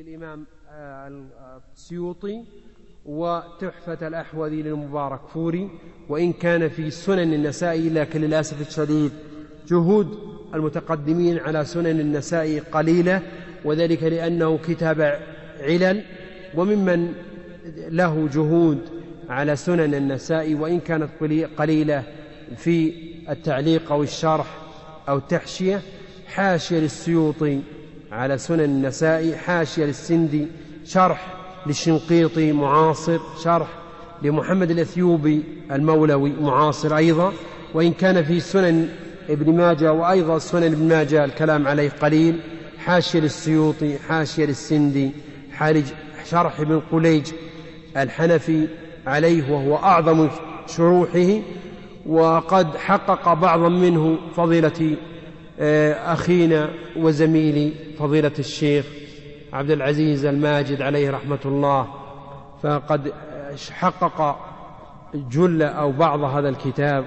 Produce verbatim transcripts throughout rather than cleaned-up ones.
للإمام السيوطي وتحفة الأحوذي للمباركفوري، وإن كان في سنن النسائي، لكن للأسف الشديد جهود المتقدمين على سنن النسائي قليلة، وذلك لأنه كتاب علل، وممن له جهود على سنن النسائي وإن كانت قليلة في التعليق أو الشرح أو التحشية: حاشية للسيوطي على سنن النسائي، حاشية للسندي، شرح للشنقيطي معاصر، شرح لمحمد الأثيوبي المولوي معاصر أيضا، وإن كان في سنن ابن ماجه وأيضا سنن ابن ماجه الكلام عليه قليل. حاشية للسيوطي، حاشية للسندي، شرح ابن قليج الحنفي عليه وهو أعظم شروحه، وقد حقق بعضا منه فضيلة أخينا وزميلي فضيلة الشيخ عبد العزيز الماجد عليه رحمة الله، فقد حقق جل أو بعض هذا الكتاب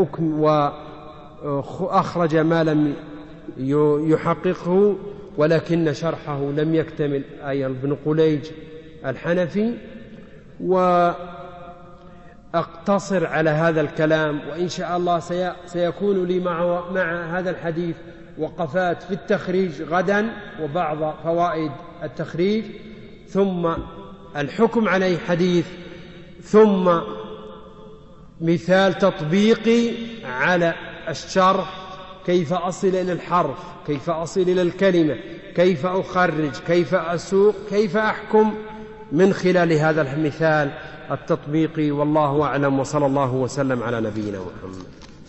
وأخرج ما لم يحققه، ولكن شرحه لم يكتمل، أي ابن قليج الحنفي. وأقتصر على هذا الكلام، وإن شاء الله سيكون لي مع, مع هذا الحديث وقفات في التخريج غدا وبعض فوائد التخريج، ثم الحكم عليه حديث، ثم مثال تطبيقي على الشرح: كيف أصل إلى الحرف، كيف أصل إلى الكلمة، كيف أخرج، كيف أسوق، كيف أحكم من خلال هذا المثال التطبيقي. والله أعلم، وصلى الله وسلم على نبينا محمد.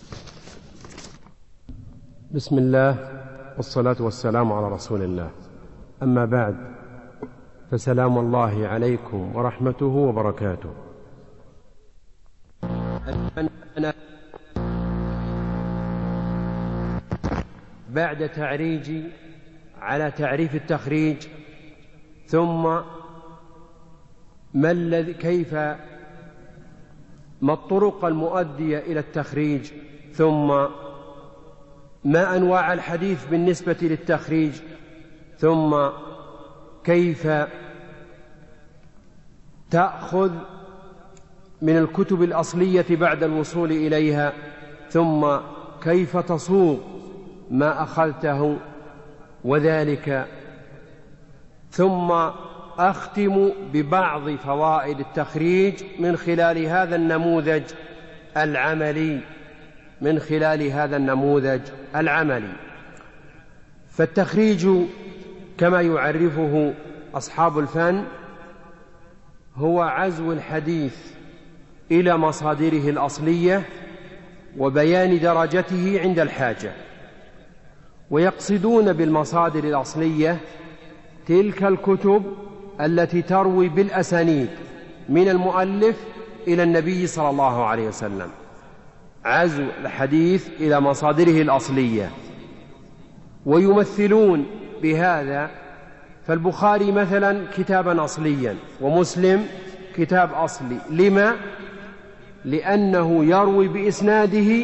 بسم الله والصلاة والسلام على رسول الله، أما بعد، فسلام الله عليكم ورحمته وبركاته. بعد تعريجي على تعريف التخريج، ثم ما الذي كيف ما الطرق المؤدية إلى التخريج، ثم ما أنواع الحديث بالنسبة للتخريج، ثم كيف تأخذ من الكتب الأصلية بعد الوصول إليها، ثم كيف تصوغ ما أخذته، وذلك ثم أختم ببعض فوائد التخريج من خلال هذا النموذج العملي من خلال هذا النموذج العملي. فالتخريج كما يعرفه أصحاب الفن هو عزو الحديث إلى مصادره الأصلية وبيان درجته عند الحاجة، ويقصدون بالمصادر الأصلية تلك الكتب التي تروي بالأسانيد من المؤلف إلى النبي صلى الله عليه وسلم، عزو الحديث إلى مصادره الأصلية. ويمثلون بهذا، فالبخاري مثلا كتابا أصليا، ومسلم كتاب أصلي. لما؟ لأنه يروي بإسناده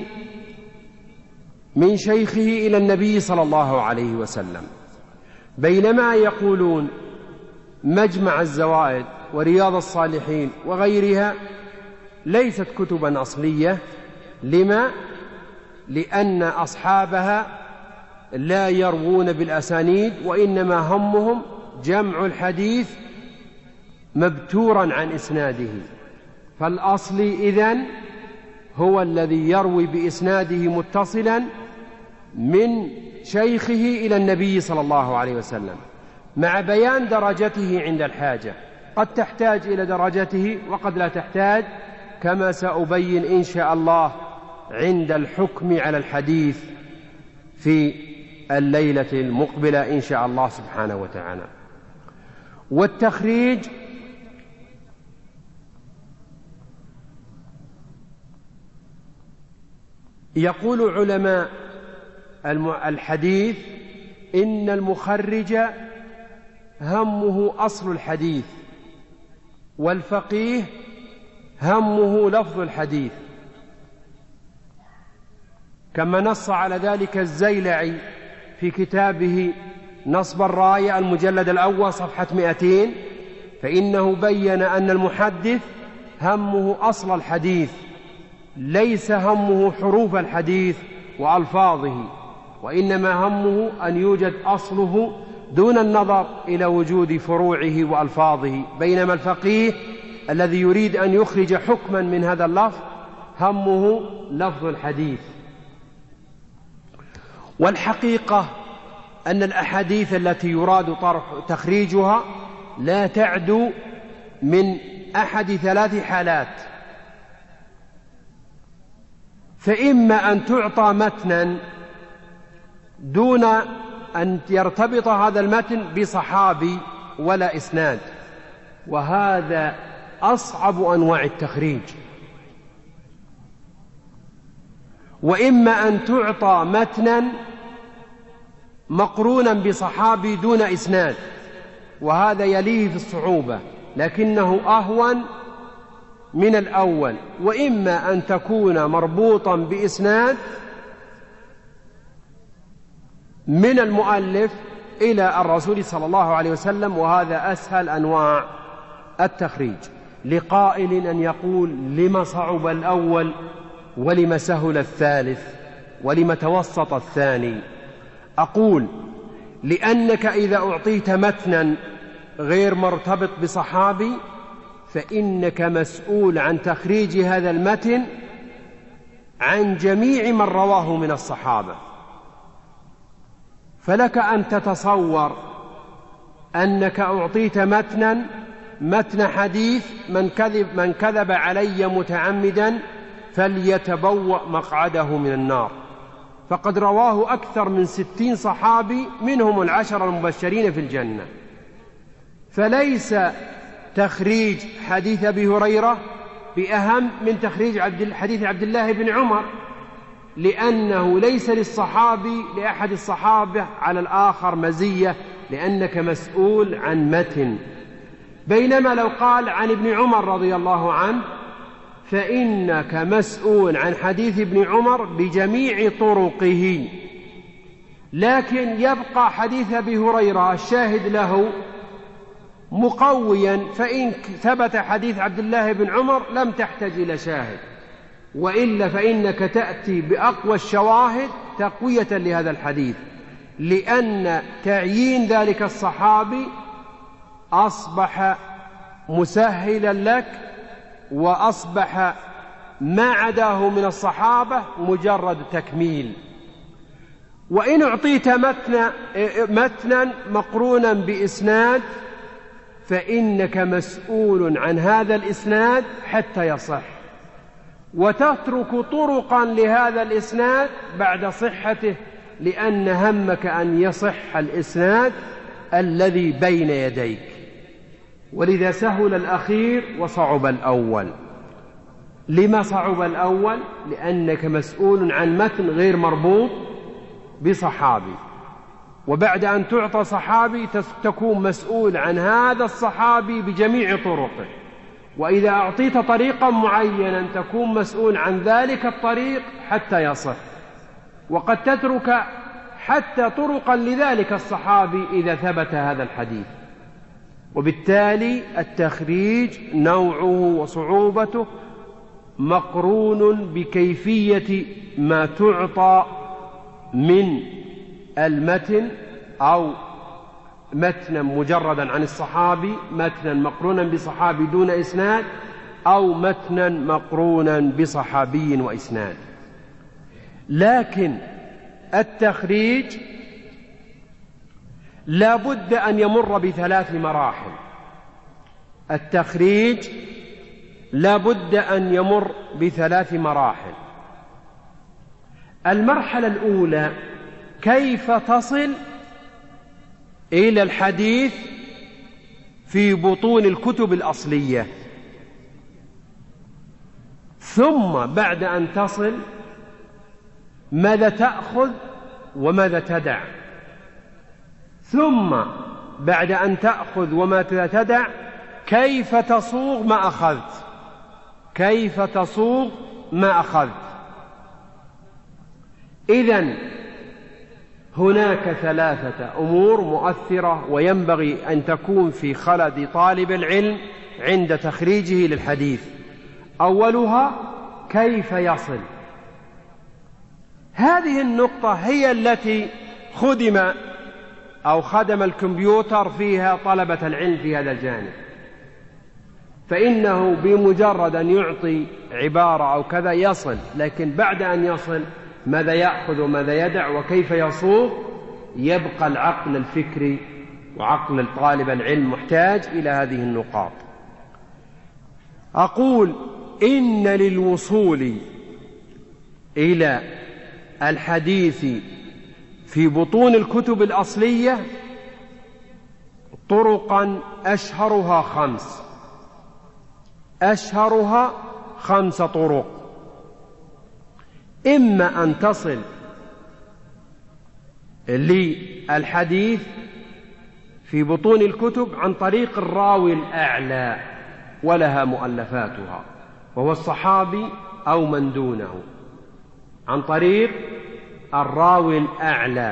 من شيخه إلى النبي صلى الله عليه وسلم، بينما يقولون مجمع الزوائد ورياض الصالحين وغيرها ليست كتبا أصلية. لما؟ لأن أصحابها لا يروون بالأسانيد، وإنما همهم جمع الحديث مبتورا عن إسناده. فالأصلي إذن هو الذي يروي بإسناده متصلا من شيخه إلى النبي صلى الله عليه وسلم، مع بيان درجته عند الحاجة. قد تحتاج إلى درجته وقد لا تحتاج، كما سأبين إن شاء الله عند الحكم على الحديث في الليلة المقبلة إن شاء الله سبحانه وتعالى. والتخريج يقول علماء الحديث إن المخرج همه أصل الحديث، والفقيه همه لفظ الحديث، كما نص على ذلك الزيلعي في كتابه نصب الراية المجلد الأول صفحة مئتين، فإنه بين أن المحدث همه أصل الحديث، ليس همه حروف الحديث وألفاظه، وإنما همه أن يوجد أصله دون النظر إلى وجود فروعه وألفاظه. بينما الفقيه الذي يريد أن يخرج حكما من هذا اللفظ همه لفظ الحديث. والحقيقة أن الأحاديث التي يراد طرح تخريجها لا تعدو من أحد ثلاث حالات: فإما أن تعطى متنا دون أن يرتبط هذا المتن بصحابي ولا إسناد، وهذا أصعب أنواع التخريج. وإما أن تعطى متنا مقرونا بصحابي دون إسناد، وهذا يليه في الصعوبة لكنه أهون من الأول. وإما أن تكون مربوطا بإسناد من المؤلف إلى الرسول صلى الله عليه وسلم، وهذا أسهل أنواع التخريج. لقائل أن يقول: لما صعب الأول ولما سهل الثالث ولما توسط الثاني؟ أقول: لأنك إذا أعطيت متنا غير مرتبط بصحابي فإنك مسؤول عن تخريج هذا المتن عن جميع من رواه من الصحابة، فلك أن تتصور أنك أعطيت متنا متن حديث: من كذب, من كذب علي متعمدا فليتبوأ مقعده من النار، فقد رواه أكثر من ستين صحابي منهم العشر المبشرين في الجنة. فليس تخريج حديث أبي هريرة بأهم من تخريج عبد حديث عبد الله بن عمر، لأنه ليس للصحابي لأحد الصحابة على الآخر مزية، لأنك مسؤول عن متن. بينما لو قال عن ابن عمر رضي الله عنه فإنك مسؤول عن حديث ابن عمر بجميع طرقه، لكن يبقى حديث أبي هريرة الشاهد له مقويا، فإن ثبت حديث عبد الله بن عمر لم تحتاج إلى شاهد، وإلا فإنك تأتي بأقوى الشواهد تقوية لهذا الحديث، لأن تعيين ذلك الصحابي أصبح مسهلا لك، وأصبح ما عداه من الصحابة مجرد تكميل. وإن أعطيت متنا, متنا مقرونا بإسناد فإنك مسؤول عن هذا الإسناد حتى يصح، وتترك طرقا لهذا الإسناد بعد صحته، لأن همك أن يصح الإسناد الذي بين يديك. ولذا سهل الأخير وصعب الأول. لما صعب الأول؟ لأنك مسؤول عن متن غير مربوط بصحابي، وبعد أن تعطى صحابي تكون مسؤول عن هذا الصحابي بجميع طرقه، وإذا أعطيت طريقا معينا تكون مسؤول عن ذلك الطريق حتى يصح، وقد تترك حتى طرقا لذلك الصحابي إذا ثبت هذا الحديث. وبالتالي التخريج نوعه وصعوبته مقرون بكيفية ما تعطى من المتن، أو متنا مجردا عن الصحابي، متنا مقرونا بصحابي دون إسناد، أو متنا مقرونا بصحابي وإسناد. لكن التخريج لا بد أن يمر بثلاث مراحل. التخريج لا بد أن يمر بثلاث مراحل. المرحلة الأولى: كيف تصل إلى الحديث في بطون الكتب الأصلية، ثم بعد أن تصل ماذا تأخذ وماذا تدع، ثم بعد أن تأخذ وما تدع كيف تصوغ ما أخذت، كيف تصوغ ما أخذت. إذن هناك ثلاثة أمور مؤثرة وينبغي أن تكون في خلد طالب العلم عند تخريجه للحديث. أولها كيف يصل. هذه النقطة هي التي خدم أو خدم الكمبيوتر فيها طلبة العلم في هذا الجانب، فإنه بمجرد أن يعطي عبارة أو كذا يصل، لكن بعد أن يصل ماذا يأخذ وماذا يدع وكيف يصوغ، يبقى العقل الفكري وعقل طالب العلم محتاج إلى هذه النقاط. أقول إن للوصول إلى الحديث في بطون الكتب الأصلية طرقا أشهرها خمس أشهرها خمس طرق. إما أن تصل للحديث في بطون الكتب عن طريق الراوي الأعلى ولها مؤلفاتها وهو الصحابي أو من دونه، عن طريق الراوي الأعلى.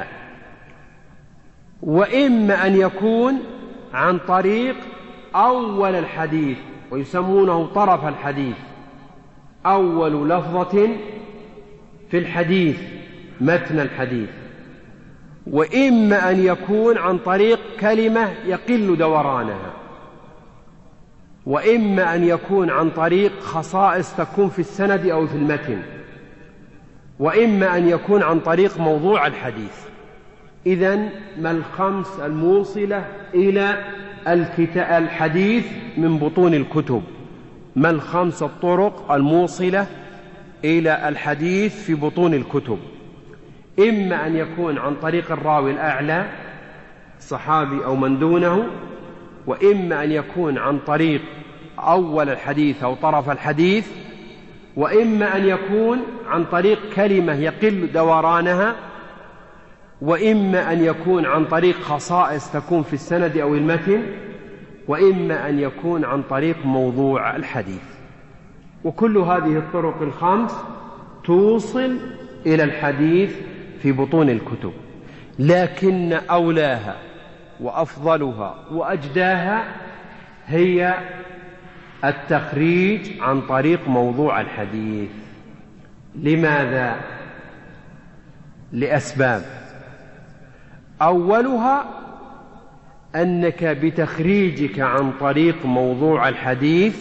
وإما أن يكون عن طريق أول الحديث ويسمونه طرف الحديث، أول لفظة في الحديث متن الحديث. وإما أن يكون عن طريق كلمة يقل دورانها. وإما أن يكون عن طريق خصائص تكون في السند أو في المتن. وإما أن يكون عن طريق موضوع الحديث. إذن ما الخمس الموصلة إلى الحديث من بطون الكتب؟ ما الخمس الطرق الموصلة إلى الحديث في بطون الكتب؟ إما أن يكون عن طريق الراوي الأعلى صحابي أو من دونه، وإما أن يكون عن طريق أول الحديث أو طرف الحديث، وإما أن يكون عن طريق كلمة يقل دورانها، وإما أن يكون عن طريق خصائص تكون في السند أو المتن، وإما أن يكون عن طريق موضوع الحديث. وكل هذه الطرق الخمس توصل إلى الحديث في بطون الكتب، لكن أولاها وأفضلها وأجداها هي التخريج عن طريق موضوع الحديث. لماذا؟ لأسباب. أولها أنك بتخريجك عن طريق موضوع الحديث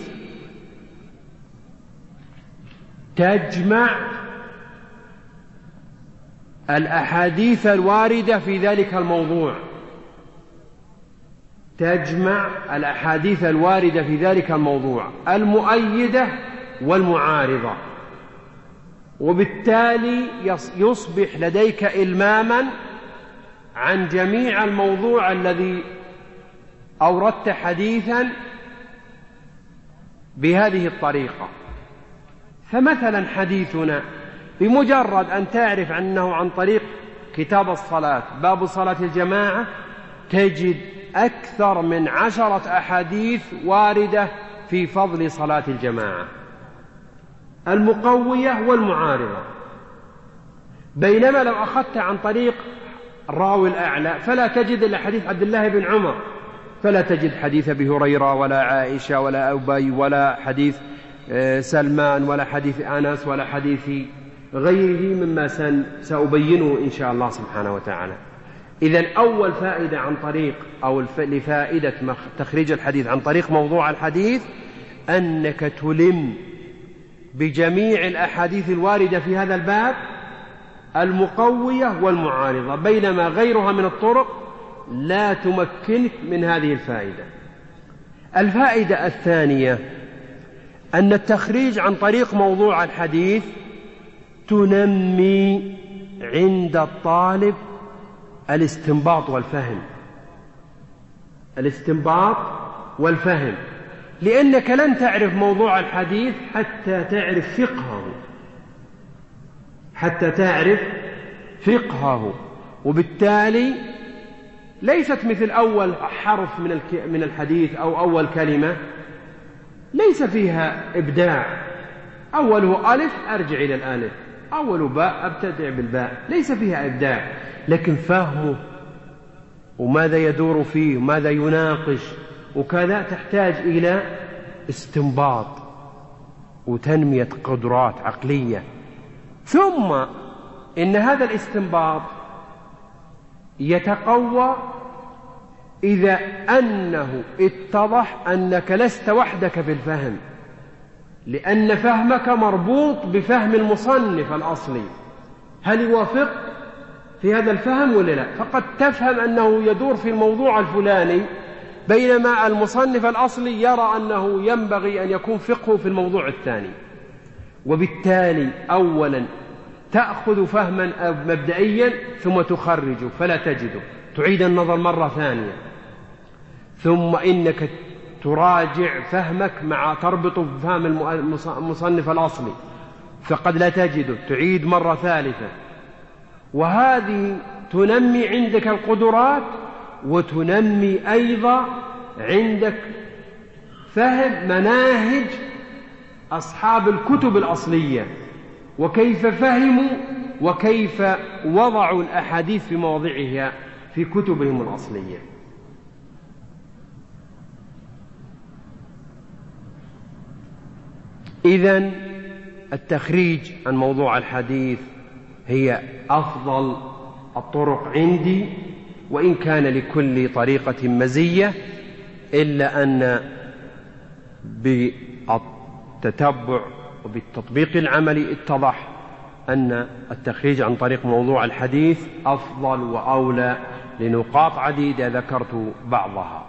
تجمع الأحاديث الواردة في ذلك الموضوع تجمع الأحاديث الواردة في ذلك الموضوع المؤيدة والمعارضة، وبالتالي يصبح لديك إلماما عن جميع الموضوع الذي أوردت حديثا بهذه الطريقة. فمثلا حديثنا بمجرد أن تعرف أنه عن طريق كتاب الصلاة باب صلاة الجماعة تجد أكثر من عشرة أحاديث واردة في فضل صلاة الجماعة المقوية والمعارضة. بينما لو أخذت عن طريق الراوي الأعلى فلا تجد إلا حديث عبد الله بن عمر، فلا تجد حديث أبي هريرة ولا عائشة ولا أبي ولا حديث سلمان ولا حديث أنس ولا حديث غيره مما سأبينه إن شاء الله سبحانه وتعالى. إذن أول فائدة عن طريق أو لفائدة تخريج الحديث عن طريق موضوع الحديث أنك تلم بجميع الأحاديث الواردة في هذا الباب المقوية والمعارضة، بينما غيرها من الطرق لا تمكنك من هذه الفائدة. الفائدة الثانية أن التخريج عن طريق موضوع الحديث تنمي عند الطالب الاستنباط والفهم الاستنباط والفهم لأنك لن تعرف موضوع الحديث حتى تعرف فقهه حتى تعرف فقهه وبالتالي ليست مثل أول حرف من من الحديث أو أول كلمة ليس فيها إبداع. أوله ألف أرجع إلى الألف، أول باء أبتدع بالباء، ليس فيها إبداع. لكن فهمه وماذا يدور فيه وماذا يناقش وكذا تحتاج إلى استنباط وتنمية قدرات عقلية. ثم إن هذا الاستنباط يتقوى إذا أنه اتضح أنك لست وحدك في الفهم، لأن فهمك مربوط بفهم المصنف الأصلي، هل يوافق في هذا الفهم ولا لا؟ فقد تفهم أنه يدور في الموضوع الفلاني بينما المصنف الأصلي يرى أنه ينبغي أن يكون فقهه في الموضوع الثاني، وبالتالي أولا تأخذ فهما مبدئيا ثم تخرجه فلا تجده، تعيد النظر مرة ثانية، ثم إنك تراجع فهمك مع تربطه بفهم المصنف الأصلي فقد لا تجده، تعيد مرة ثالثة، وهذه تنمي عندك القدرات وتنمي أيضا عندك فهم مناهج أصحاب الكتب الأصلية وكيف فهموا وكيف وضعوا الأحاديث في مواضعها في كتبهم الأصلية. إذن التخريج عن موضوع الحديث هي أفضل الطرق عندي، وإن كان لكل طريقة مزية، إلا أن بالتتبع وبالتطبيق العملي اتضح أن التخريج عن طريق موضوع الحديث أفضل وأولى لنقاط عديدة ذكرت بعضها.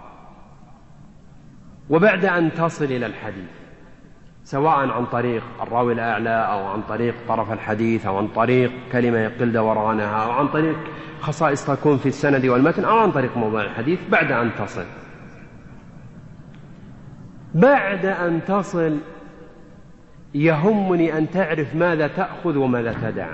وبعد أن تصل إلى الحديث سواء عن طريق الراوي الأعلى أو عن طريق طرف الحديث أو عن طريق كلمة يقل دورانها أو عن طريق خصائص تكون في السند والمتن أو عن طريق موضوع الحديث، بعد أن تصل بعد أن تصل يهمني أن تعرف ماذا تأخذ وماذا تدع.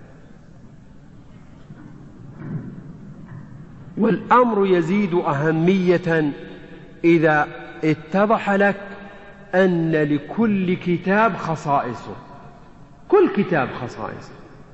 والأمر يزيد أهمية إذا اتضح لك أن لكل كتاب خصائصه، كل كتاب خصائصه،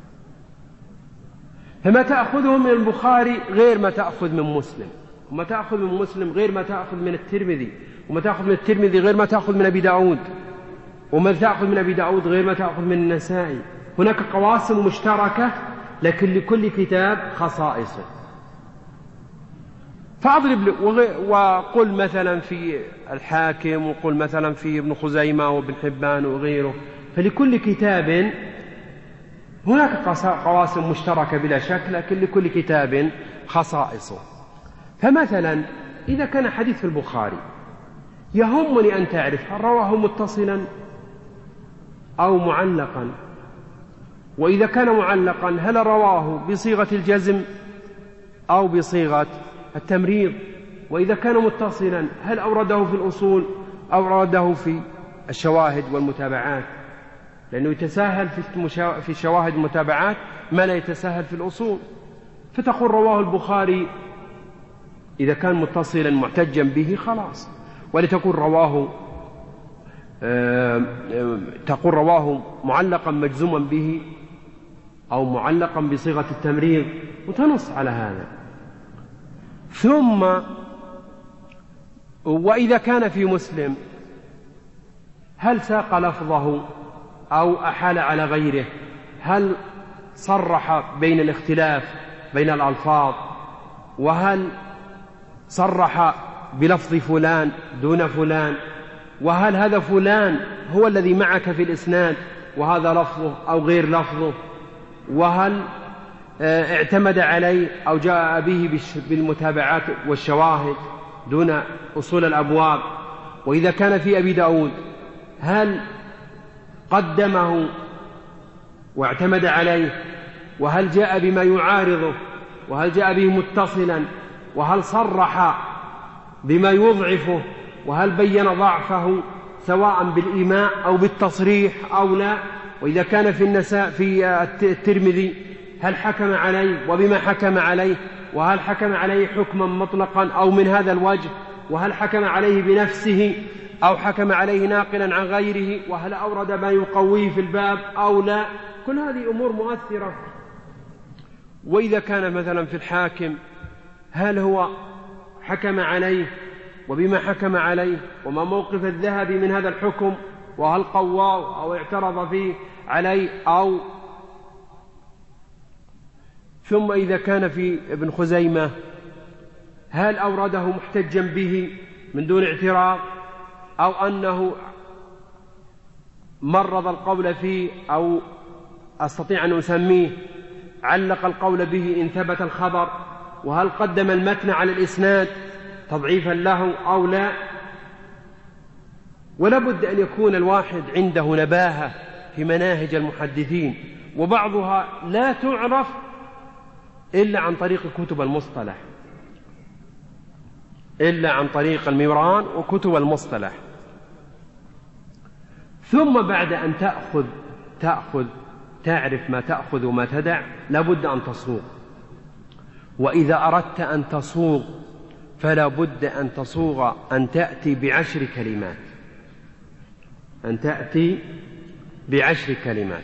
فما تأخذه من البخاري غير ما تأخذ من مسلم، وما تأخذ من مسلم غير ما تأخذ من الترمذي، وما تأخذ من الترمذي غير ما تأخذ من أبي داود، وما تأخذ من أبي داود غير ما تأخذ من النسائي. هناك قواسم مشتركة لكن لكل كتاب خصائصه. فأضرب وقل مثلا في الحاكم، وقل مثلا في ابن خزيمة وابن حبان وغيره، فلكل كتاب هناك قواسم مشتركة بلا شك، لكن لكل كتاب خصائصه. فمثلا إذا كان حديث في البخاري يهمني أن تعرف هل رواه متصلا أو معلقا، وإذا كان معلقا هل رواه بصيغة الجزم أو بصيغة التمريض، وإذا كان متصلا هل أورده في الأصول أو أورده في الشواهد والمتابعات، لأنه يتساهل في الشواهد والمتابعات ما لا يتساهل في الأصول. فتقول رواه البخاري إذا كان متصلا معتجا به خلاص، ولتقول رواه تقول رواه معلقا مجزوما به أو معلقا بصيغة التمريض، وتنص على هذا. ثم وإذا كان في مسلم هل ساق لفظه أو أحال على غيره، هل صرح بين الاختلاف بين الألفاظ، وهل صرح بلفظ فلان دون فلان، وهل هذا فلان هو الذي معك في الإسناد وهذا لفظه أو غير لفظه، وهل اعتمد عليه أو جاء به بالمتابعات والشواهد دون أصول الأبواب. وإذا كان في أبي داود هل قدمه واعتمد عليه، وهل جاء بما يعارضه، وهل جاء به متصلا، وهل صرح بما يضعفه، وهل بين ضعفه سواء بالإيماء أو بالتصريح أو لا. وإذا كان في النساء في الترمذي هل حكم عليه وبما حكم عليه، وهل حكم عليه حكما مطلقا أو من هذا الوجه، وهل حكم عليه بنفسه أو حكم عليه ناقلا عن غيره، وهل أورد ما يقويه في الباب أو لا. كل هذه أمور مؤثرة. وإذا كان مثلا في الحاكم هل هو حكم عليه وبما حكم عليه وما موقف الذهبي من هذا الحكم، وهل قواه أو اعترض فيه عليه أو ثم إذا كان في ابن خزيمة هل أورده محتجا به من دون اعتراض أو أنه مرض القول فيه، أو أستطيع أن أسميه علق القول به إن ثبت الخبر، وهل قدم المتن على الإسناد تضعيفا له أو لا. ولا بد أن يكون الواحد عنده نباهة في مناهج المحدثين، وبعضها لا تعرف إلا عن طريق كتب المصطلح، إلا عن طريق الميران وكتب المصطلح. ثم بعد أن تأخذ تأخذ تعرف ما تأخذ وما تدع لابد أن تصوغ. وإذا أردت أن تصوغ فلا بد أن تصوغ أن تأتي بعشر كلمات، أن تأتي بعشر كلمات.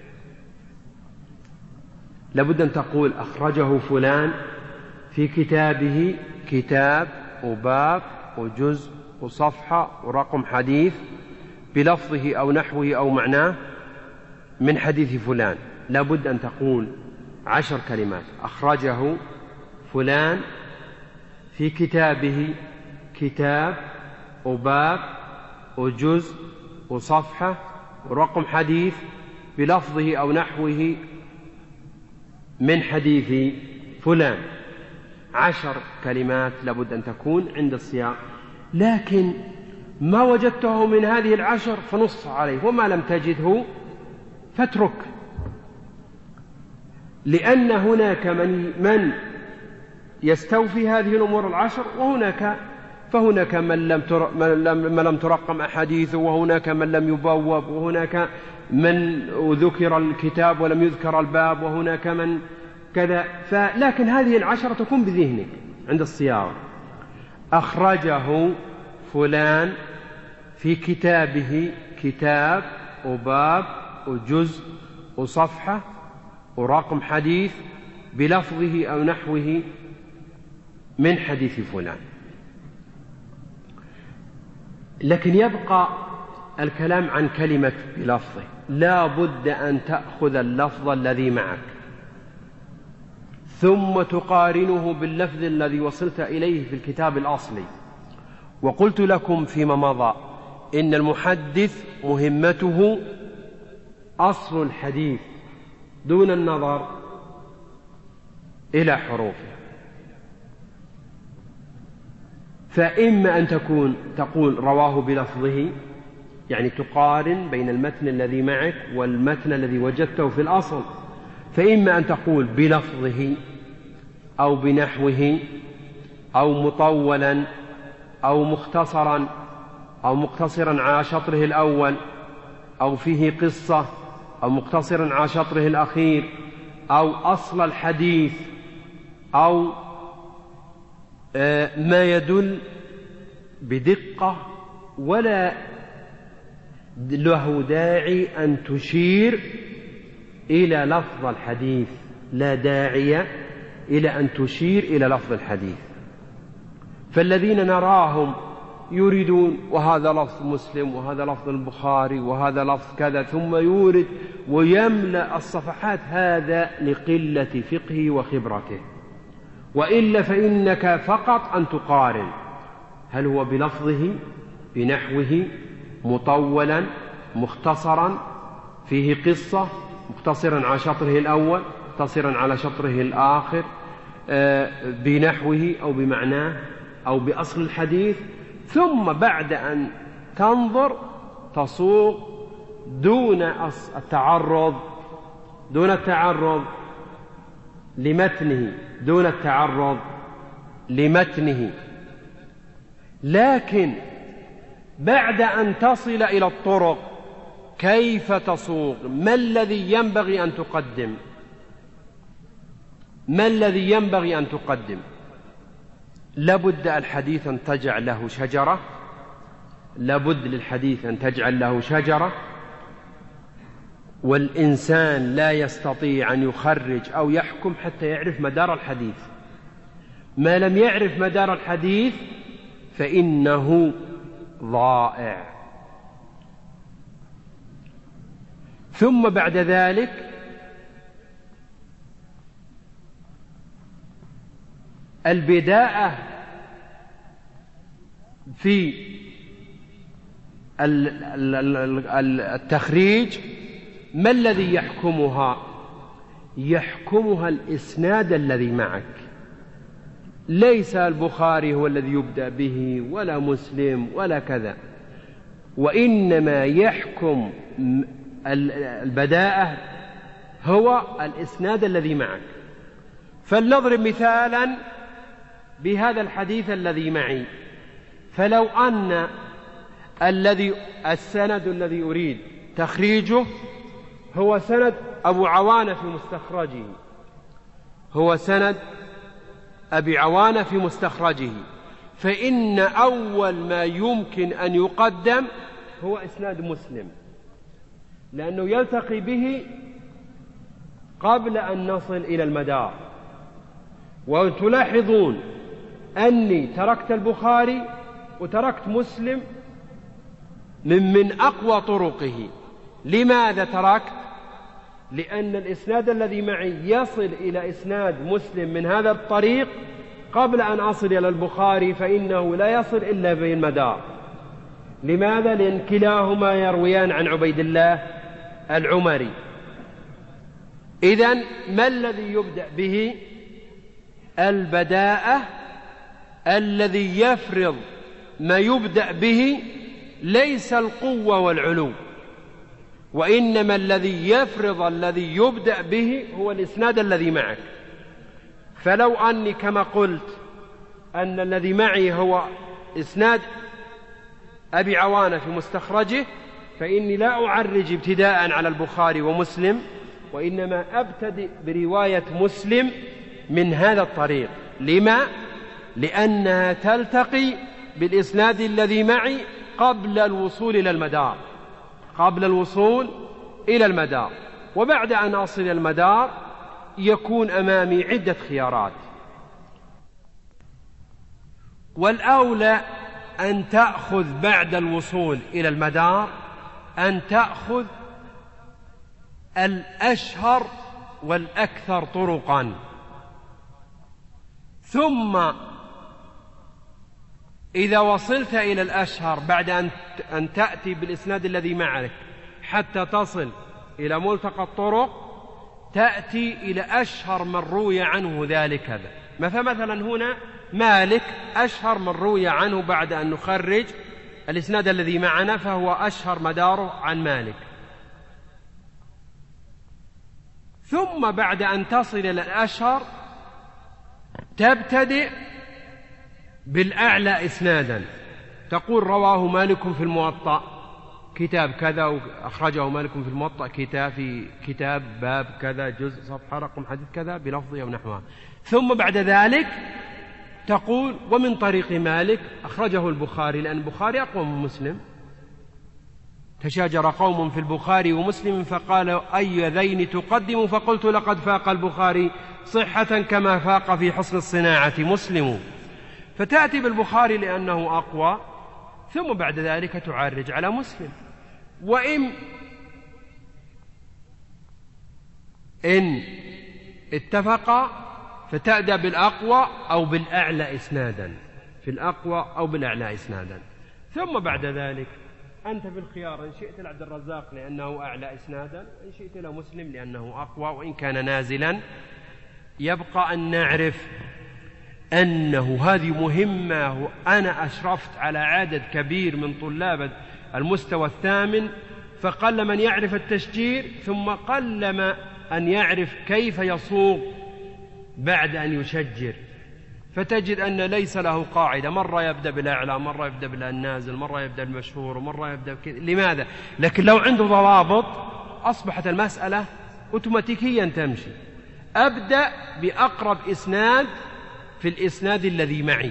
لابد أن تقول أخرجه فلان في كتابه، كتاب وباب وجزء وصفحة ورقم حديث بلفظه أو نحوه أو معناه من حديث فلان. لابد أن تقول عشر كلمات: أخرجه فلان في كتابه، كتاب وباب وجزء وصفحة ورقم حديث بلفظه أو نحوه من حديث فلان. عشر كلمات لابد أن تكون عند السياق. لكن ما وجدته من هذه العشر فنص عليه، وما لم تجده فاترك، لأن هناك من, من يستوفي هذه الأمور العشر، وهناك فهناك من لم, تر... من, لم... من لم ترقم أحاديثه، وهناك من لم يبوب، وهناك من ذكر الكتاب ولم يذكر الباب، وهناك من كذا. لكن هذه العشرة تكون بذهنك عند الصياغة: أخرجه فلان في كتابه، كتاب وباب وجزء وصفحة ورقم حديث بلفظه أو نحوه من حديث فلان. لكن يبقى الكلام عن كلمة بلفظه. لا بد أن تأخذ اللفظ الذي معك ثم تقارنه باللفظ الذي وصلت إليه في الكتاب الأصلي. وقلت لكم فيما مضى إن المحدث مهمته أصل الحديث دون النظر إلى حروفه. فإما أن تكون تقول رواه بلفظه، يعني تقارن بين المتن الذي معك والمتن الذي وجدته في الأصل، فإما أن تقول بلفظه أو بنحوه أو مطولا أو مختصرا أو مقتصرا على شطره الأول أو فيه قصة أو مقتصرا على شطره الأخير أو أصل الحديث أو ما يدل بدقة ولا له داعي أن تشير إلى لفظ الحديث، لا داعي إلى أن تشير إلى لفظ الحديث. فالذين نراهم يريدون وهذا لفظ مسلم وهذا لفظ البخاري وهذا لفظ كذا، ثم يورد ويملأ الصفحات، هذا لقلة فقهه وخبرته. وإلا فإنك فقط أن تقارن هل هو بلفظه بنحوه مطولا مختصرا فيه قصة مقتصرا على شطره الأول مقتصرا على شطره الآخر بنحوه أو بمعناه أو بأصل الحديث، ثم بعد أن تنظر تصوغ دون التعرض دون التعرض لمتنه دون التعرض لمتنه لكن بعد أن تصل إلى الطرق كيف تصوغ؟ ما الذي ينبغي أن تقدم؟ ما الذي ينبغي أن تقدم؟ لابد الحديث أن تجعل له شجرة، لابد للحديث أن تجعل له شجرة، والإنسان لا يستطيع أن يخرج أو يحكم حتى يعرف مدار الحديث. ما لم يعرف مدار الحديث فإنه ضائع. ثم بعد ذلك البداءة في التخريج ما الذي يحكمها؟ يحكمها الإسناد الذي معك، ليس البخاري هو الذي يبدأ به ولا مسلم ولا كذا، وإنما يحكم البداءة هو الإسناد الذي معك. فلنضرب مثالا بهذا الحديث الذي معي. فلو أن الذي السند الذي أريد تخريجه هو سند أبو عوانة في مستخرجه، هو سند أبي عوانة في مستخرجه، فإن أول ما يمكن أن يقدم هو إسناد مسلم، لأنه يلتقي به قبل أن نصل إلى المدار. وتلاحظون أني تركت البخاري وتركت مسلم من من أقوى طرقه. لماذا تركت؟ لأن الإسناد الذي معي يصل إلى إسناد مسلم من هذا الطريق قبل أن أصل إلى البخاري، فإنه لا يصل إلا بالمدار. لماذا؟ لأن كلاهما يرويان عن عبيد الله العمري. إذن ما الذي يبدأ به؟ البداءة الذي يفرض ما يبدأ به ليس القوة والعلو، وإنما الذي يفرض الذي يبدأ به هو الإسناد الذي معك. فلو أني كما قلت أن الذي معي هو إسناد أبي عوانة في مستخرجه، فإني لا أعرج ابتداء على البخاري ومسلم، وإنما أبتدئ برواية مسلم من هذا الطريق. لما؟ لأنها تلتقي بالإسناد الذي معي قبل الوصول إلى المدار، قبل الوصول إلى المدار. وبعد أن أصل إلى المدار يكون أمامي عدة خيارات، والأولى أن تأخذ بعد الوصول إلى المدار أن تأخذ الأشهر والأكثر طرقا، ثم إذا وصلت إلى الأشهر بعد أن تأتي بالإسناد الذي معك حتى تصل إلى ملتقى الطرق، تأتي إلى أشهر من روي عنه ذلك هذا. فمثلا هنا مالك أشهر من روي عنه بعد أن نخرج الإسناد الذي معنا، فهو أشهر مداره عن مالك. ثم بعد أن تصل إلى الأشهر تبتدئ بالأعلى إسنادا، تقول رواه مالك في الموطأ كتاب كذا، وأخرجه مالك في الموطأ كتاب في كتاب باب كذا جزء صفحة رقم حديث كذا بلفظه أو نحوه. ثم بعد ذلك تقول ومن طريق مالك أخرجه البخاري، لأن البخاري أقوى من مسلم. تشاجر قوم في البخاري ومسلم فقالوا أي ذين تقدم، فقلت لقد فاق البخاري صحة كما فاق في حسن الصناعة مسلم. فتأتي بالبخاري لأنه أقوى، ثم بعد ذلك تعرج على مسلم. وإن إن اتفق فتأتي بالأقوى أو بالأعلى إسنادا، في الأقوى أو بالأعلى إسنادا. ثم بعد ذلك أنت في الخيار، إن شئت لعبد الرزاق لأنه أعلى إسنادا، إن شئت لمسلم لأنه أقوى وإن كان نازلا. يبقى أن نعرف أنه هذه مهمة، وأنا أشرفت على عدد كبير من طلاب المستوى الثامن، فقل من يعرف التشجير، ثم قل ما أن يعرف كيف يصوغ بعد أن يشجر. فتجد أن ليس له قاعدة، مرة يبدأ بالأعلى، مرة يبدأ بالنازل، مرة يبدأ بالمشهور، ومرة يبدأ بكذا. لماذا؟ لكن لو عنده ضوابط أصبحت المسألة أوتوماتيكيا تمشي. أبدأ بأقرب إسناد في الإسناد الذي معي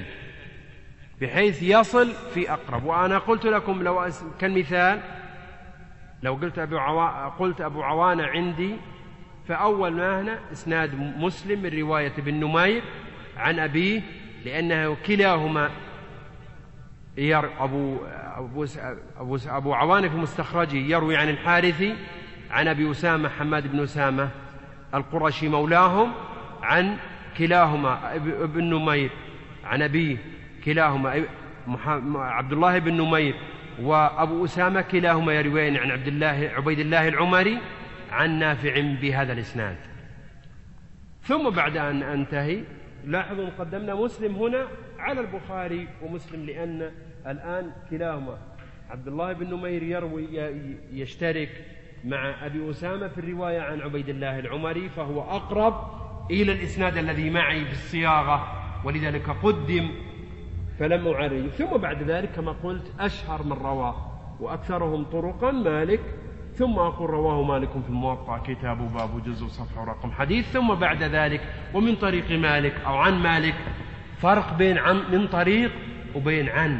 بحيث يصل في أقرب. وأنا قلت لكم لو كان مثال لو قلت أبو عوا... قلت أبو عوانة عندي، فأول ما هنا إسناد مسلم من رواية ابن نمير عن أبيه، لأنه كلاهما ير... أبو... أبو... أبو... أبو عوانة في مستخرجه يروي عن الحارثي عن أبي أسامة حماد بن أسامة القرشي مولاهم، عن كلاهما ابن نمير عن أبيه، كلاهما عبد الله بن نمير وأبو أسامة كلاهما يرويان عن عبد الله عبيد الله العمري عن نافع بهذا الإسناد. ثم بعد أن أنتهي لاحظوا قدمنا مسلم هنا على البخاري ومسلم، لأن الآن كلاهما عبد الله بن نمير يروي يشترك مع أبي أسامة في الرواية عن عبيد الله العمري، فهو أقرب إلى الإسناد الذي معي في الصياغة، ولذلك قدم فلم أعرج. ثم بعد ذلك كما قلت أشهر من رواه وأكثرهم طرقا مالك، ثم أقول رواه مالك في الموطأ كتاب باب جزء صفحة ورقم حديث، ثم بعد ذلك ومن طريق مالك أو عن مالك. فرق بين عن من طريق وبين عن،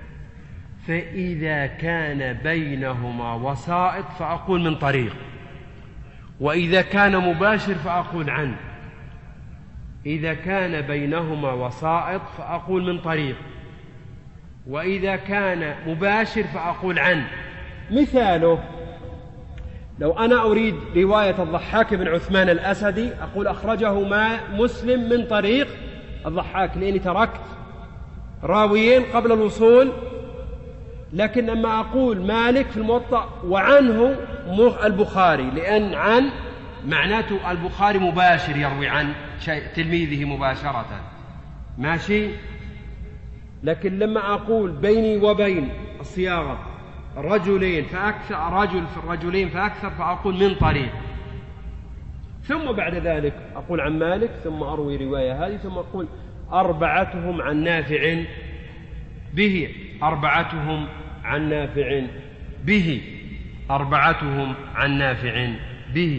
فإذا كان بينهما وسائط فأقول من طريق، وإذا كان مباشر فأقول عن. إذا كان بينهما وسائط فأقول من طريق، وإذا كان مباشر فأقول عن. مثاله لو أنا أريد رواية الضحاك بن عثمان الأسدي أقول أخرجه ما مسلم من طريق الضحاك، لأني تركت راويين قبل الوصول. لكن لما أقول مالك في الموطأ وعنه البخاري، لأن عن معناته البخاري مباشر يروي عن تلميذه مباشرة، ماشي. لكن لما أقول بيني وبين الصياغة رجلين فأكثر، رجل في الرجلين فأكثر، فأقول من طريق. ثم بعد ذلك أقول عن مالك، ثم أروي رواية هذه، ثم أقول أربعتهم عن نافع به، أربعتهم عن نافع به، أربعتهم عن نافع به.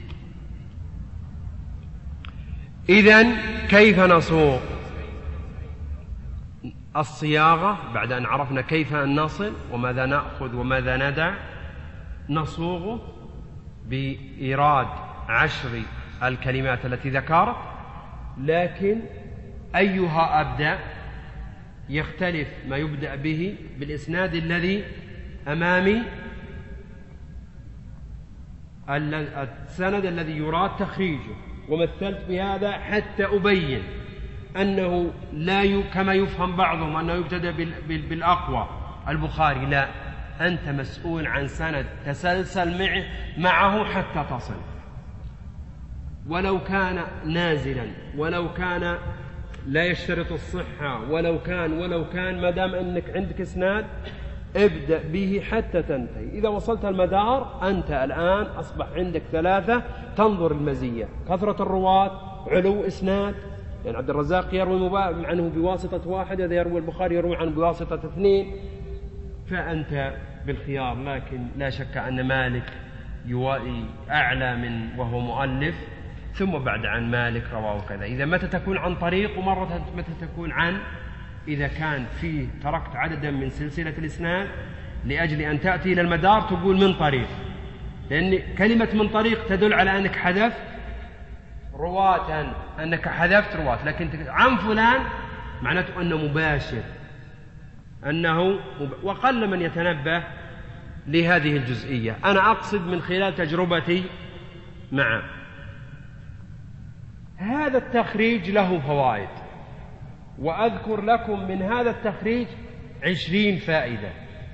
إذن كيف نصوغ الصياغة بعد أن عرفنا كيف أن نصل وماذا نأخذ وماذا ندع؟ نصوغه بإيراد عشر الكلمات التي ذكرت، لكن أيها أبدأ يختلف ما يبدأ به بالإسناد الذي أمامي، السند الذي يراد تخريجه. ومثلت بهذا حتى أبين أنه لا ي... كما يفهم بعضهم أنه يبتدأ بال... بالأقوى البخاري، لا، أنت مسؤول عن سند تسلسل معه, معه حتى تصل، ولو كان نازلا، ولو كان لا يشترط الصحة، ولو كان ولو كان ما دام أنك عندك إسناد ابدأ به حتى تنتهي. إذا وصلت المدار أنت الآن أصبح عندك ثلاثة تنظر المزية: كثرة الرواة، علو إسناد، يعني عبد الرزاق يروي عنه بواسطة واحد، إذا يروي البخاري يروي عنه بواسطة اثنين، فأنت بالخيار. لكن لا شك أن مالك يوائي أعلى من وهو مؤلف، ثم بعد عن مالك رواه كذا. إذا متى تكون عن طريق ومرة متى تكون عن؟ إذا كان فيه تركت عددا من سلسلة الإسناد لأجل أن تأتي إلى المدار تقول من طريق، لأن كلمة من طريق تدل على أنك حذفت رواة، أنك حذفت رواة. لكن عن فلان معناته أنه مباشر، أنه مب... وقل من يتنبه لهذه الجزئية. أنا أقصد من خلال تجربتي مع هذا التخريج له فوائد، وأذكر لكم من هذا التخريج عشرين فائدة.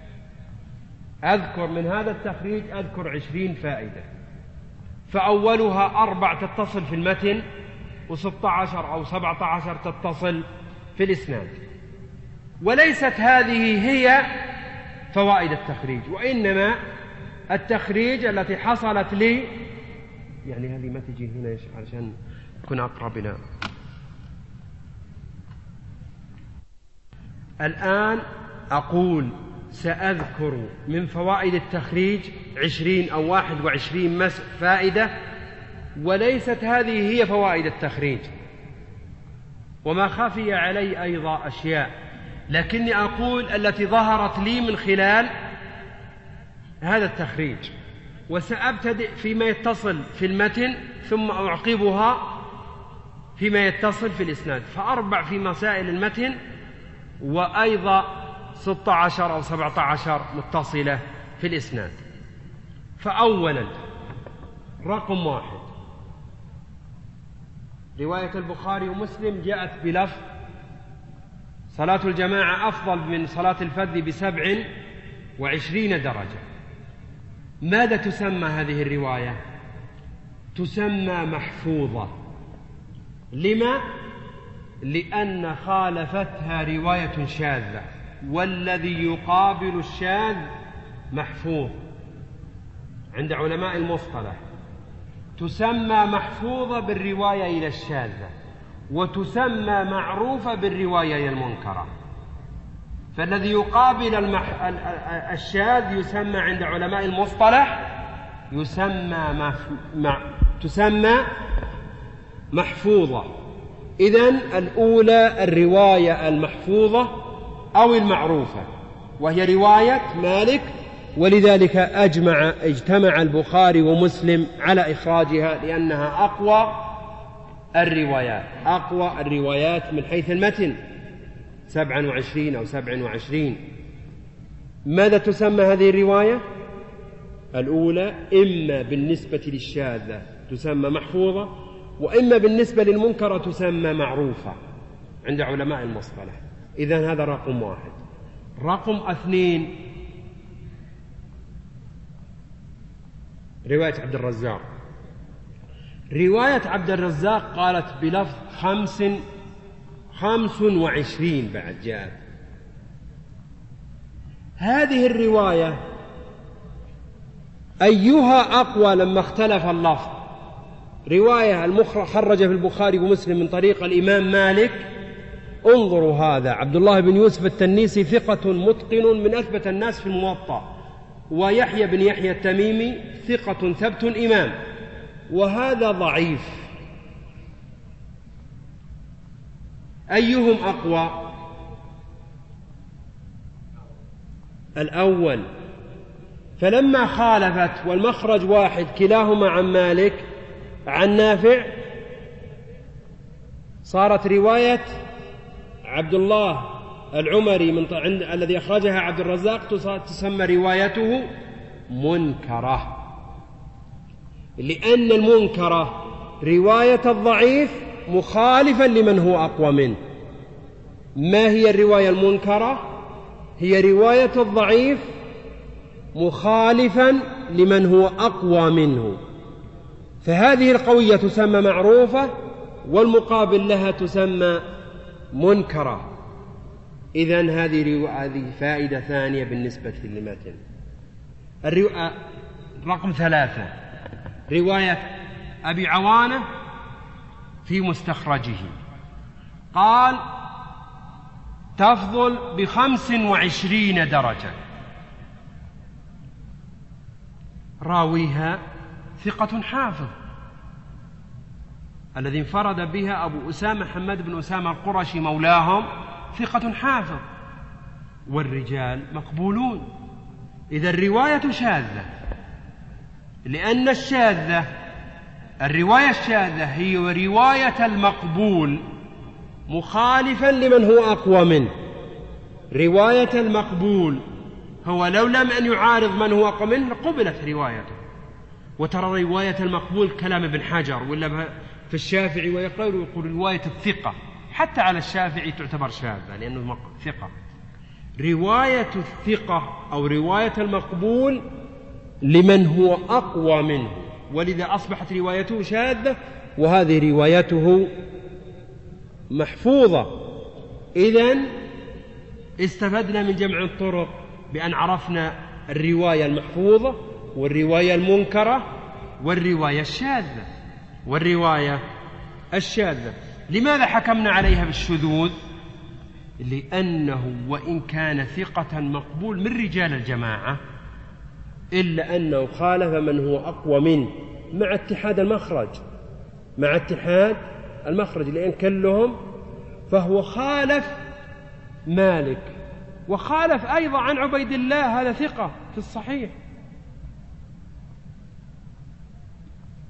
أذكر من هذا التخريج أذكر عشرين فائدة. فأولها أربع تتصل في المتن، وستة عشر أو سبعة عشر تتصل في الإسناد. وليست هذه هي فوائد التخريج، وإنما التخريج التي حصلت لي، يعني هذه ما تجي هنا عشان تكون أقرب إلى الآن. أقول سأذكر من فوائد التخريج عشرين أو واحد وعشرين فائدة، وليست هذه هي فوائد التخريج، وما خفي علي أيضا أشياء، لكني أقول التي ظهرت لي من خلال هذا التخريج. وسأبتدئ فيما يتصل في المتن ثم أعقبها فيما يتصل في الإسناد، فأربع في مسائل المتن وأيضا ستة عشر أو سبعة عشر متصلة في الإسناد. فأولا رقم واحد، رواية البخاري ومسلم جاءت بلفظ صلاة الجماعة أفضل من صلاة الفذ بسبع وعشرين درجة. ماذا تسمى هذه الرواية؟ تسمى محفوظة. لما؟ لأن خالفتها رواية شاذة، والذي يقابل الشاذ محفوظ عند علماء المصطلح. تسمى محفوظة بالرواية إلى الشاذة، وتسمى معروفة بالرواية المنكرة. فالذي يقابل المح... الشاذ يسمى عند علماء المصطلح يسمى مف... مع... تسمى محفوظة. إذن الأولى الرواية المحفوظة أو المعروفة، وهي رواية مالك، ولذلك أجمع اجتمع البخاري ومسلم على إخراجها لأنها أقوى الروايات أقوى الروايات من حيث المتن، سبعا وعشرين أو سبع وعشرين. ماذا تسمى هذه الرواية؟ الأولى إما بالنسبة للشاذة تسمى محفوظة، وإما بالنسبة للمنكرة تسمى معروفة عند علماء المصطلح. إذن هذا رقم واحد. رقم اثنين، رواية عبد الرزاق. رواية عبد الرزاق قالت بلفظ خمس خمس وعشرين بعد جاءت. هذه الرواية أيها أقوى لما اختلف اللفظ؟ رواية المخرج في البخاري ومسلم من طريق الإمام مالك، انظروا هذا عبد الله بن يوسف التنيسي ثقة متقن من أثبت الناس في الموطأ، ويحيى بن يحيى التميمي ثقة ثبت إمام، وهذا ضعيف. أيهم أقوى؟ الأول. فلما خالفت والمخرج واحد كلاهما عن مالك عن نافع صارت رواية عبد الله العمري من عند الذي أخرجها عبد الرزاق تسمى روايته منكرة، لأن المنكرة رواية الضعيف مخالفا لمن هو أقوى منه. ما هي الرواية المنكرة؟ هي رواية الضعيف مخالفا لمن هو أقوى منه. فهذه القوية تسمى معروفة، والمقابل لها تسمى منكرة. إذن هذه هذه فائدة ثانية بالنسبة للمتن. الرواية رقم ثلاثة، رواية أبي عوانة في مستخرجه قال تفضل بخمس وعشرين درجة. راويها ثقة حافظ الذي انفرد بها أبو أسامة حماد بن أسامة القرشي مولاهم، ثقة حافظ، والرجال مقبولون. إذا الرواية شاذة، لأن الشاذة الرواية الشاذة هي رواية المقبول مخالفا لمن هو أقوى منه. رواية المقبول هو لو لم أن يعارض من هو أقوى منه قبلت روايته. وترى رواية المقبول كلام ابن حجر ولا في الشافعي ويقول ويقول رواية الثقة، حتى على الشافعي تعتبر شاذة لأنه ثقة. رواية الثقة أو رواية المقبول لمن هو أقوى منه، ولذا أصبحت روايته شاذة وهذه روايته محفوظة. إذن استفدنا من جمع الطرق بأن عرفنا الرواية المحفوظة والرواية المنكرة والرواية الشاذة والرواية الشاذة. لماذا حكمنا عليها بالشذوذ؟ لأنه وإن كان ثقة مقبول من رجال الجماعة إلا أنه خالف من هو أقوى منه مع اتحاد المخرج مع اتحاد المخرج لأن كلهم، فهو خالف مالك وخالف أيضا عن عبيد الله، هذا ثقة في الصحيح.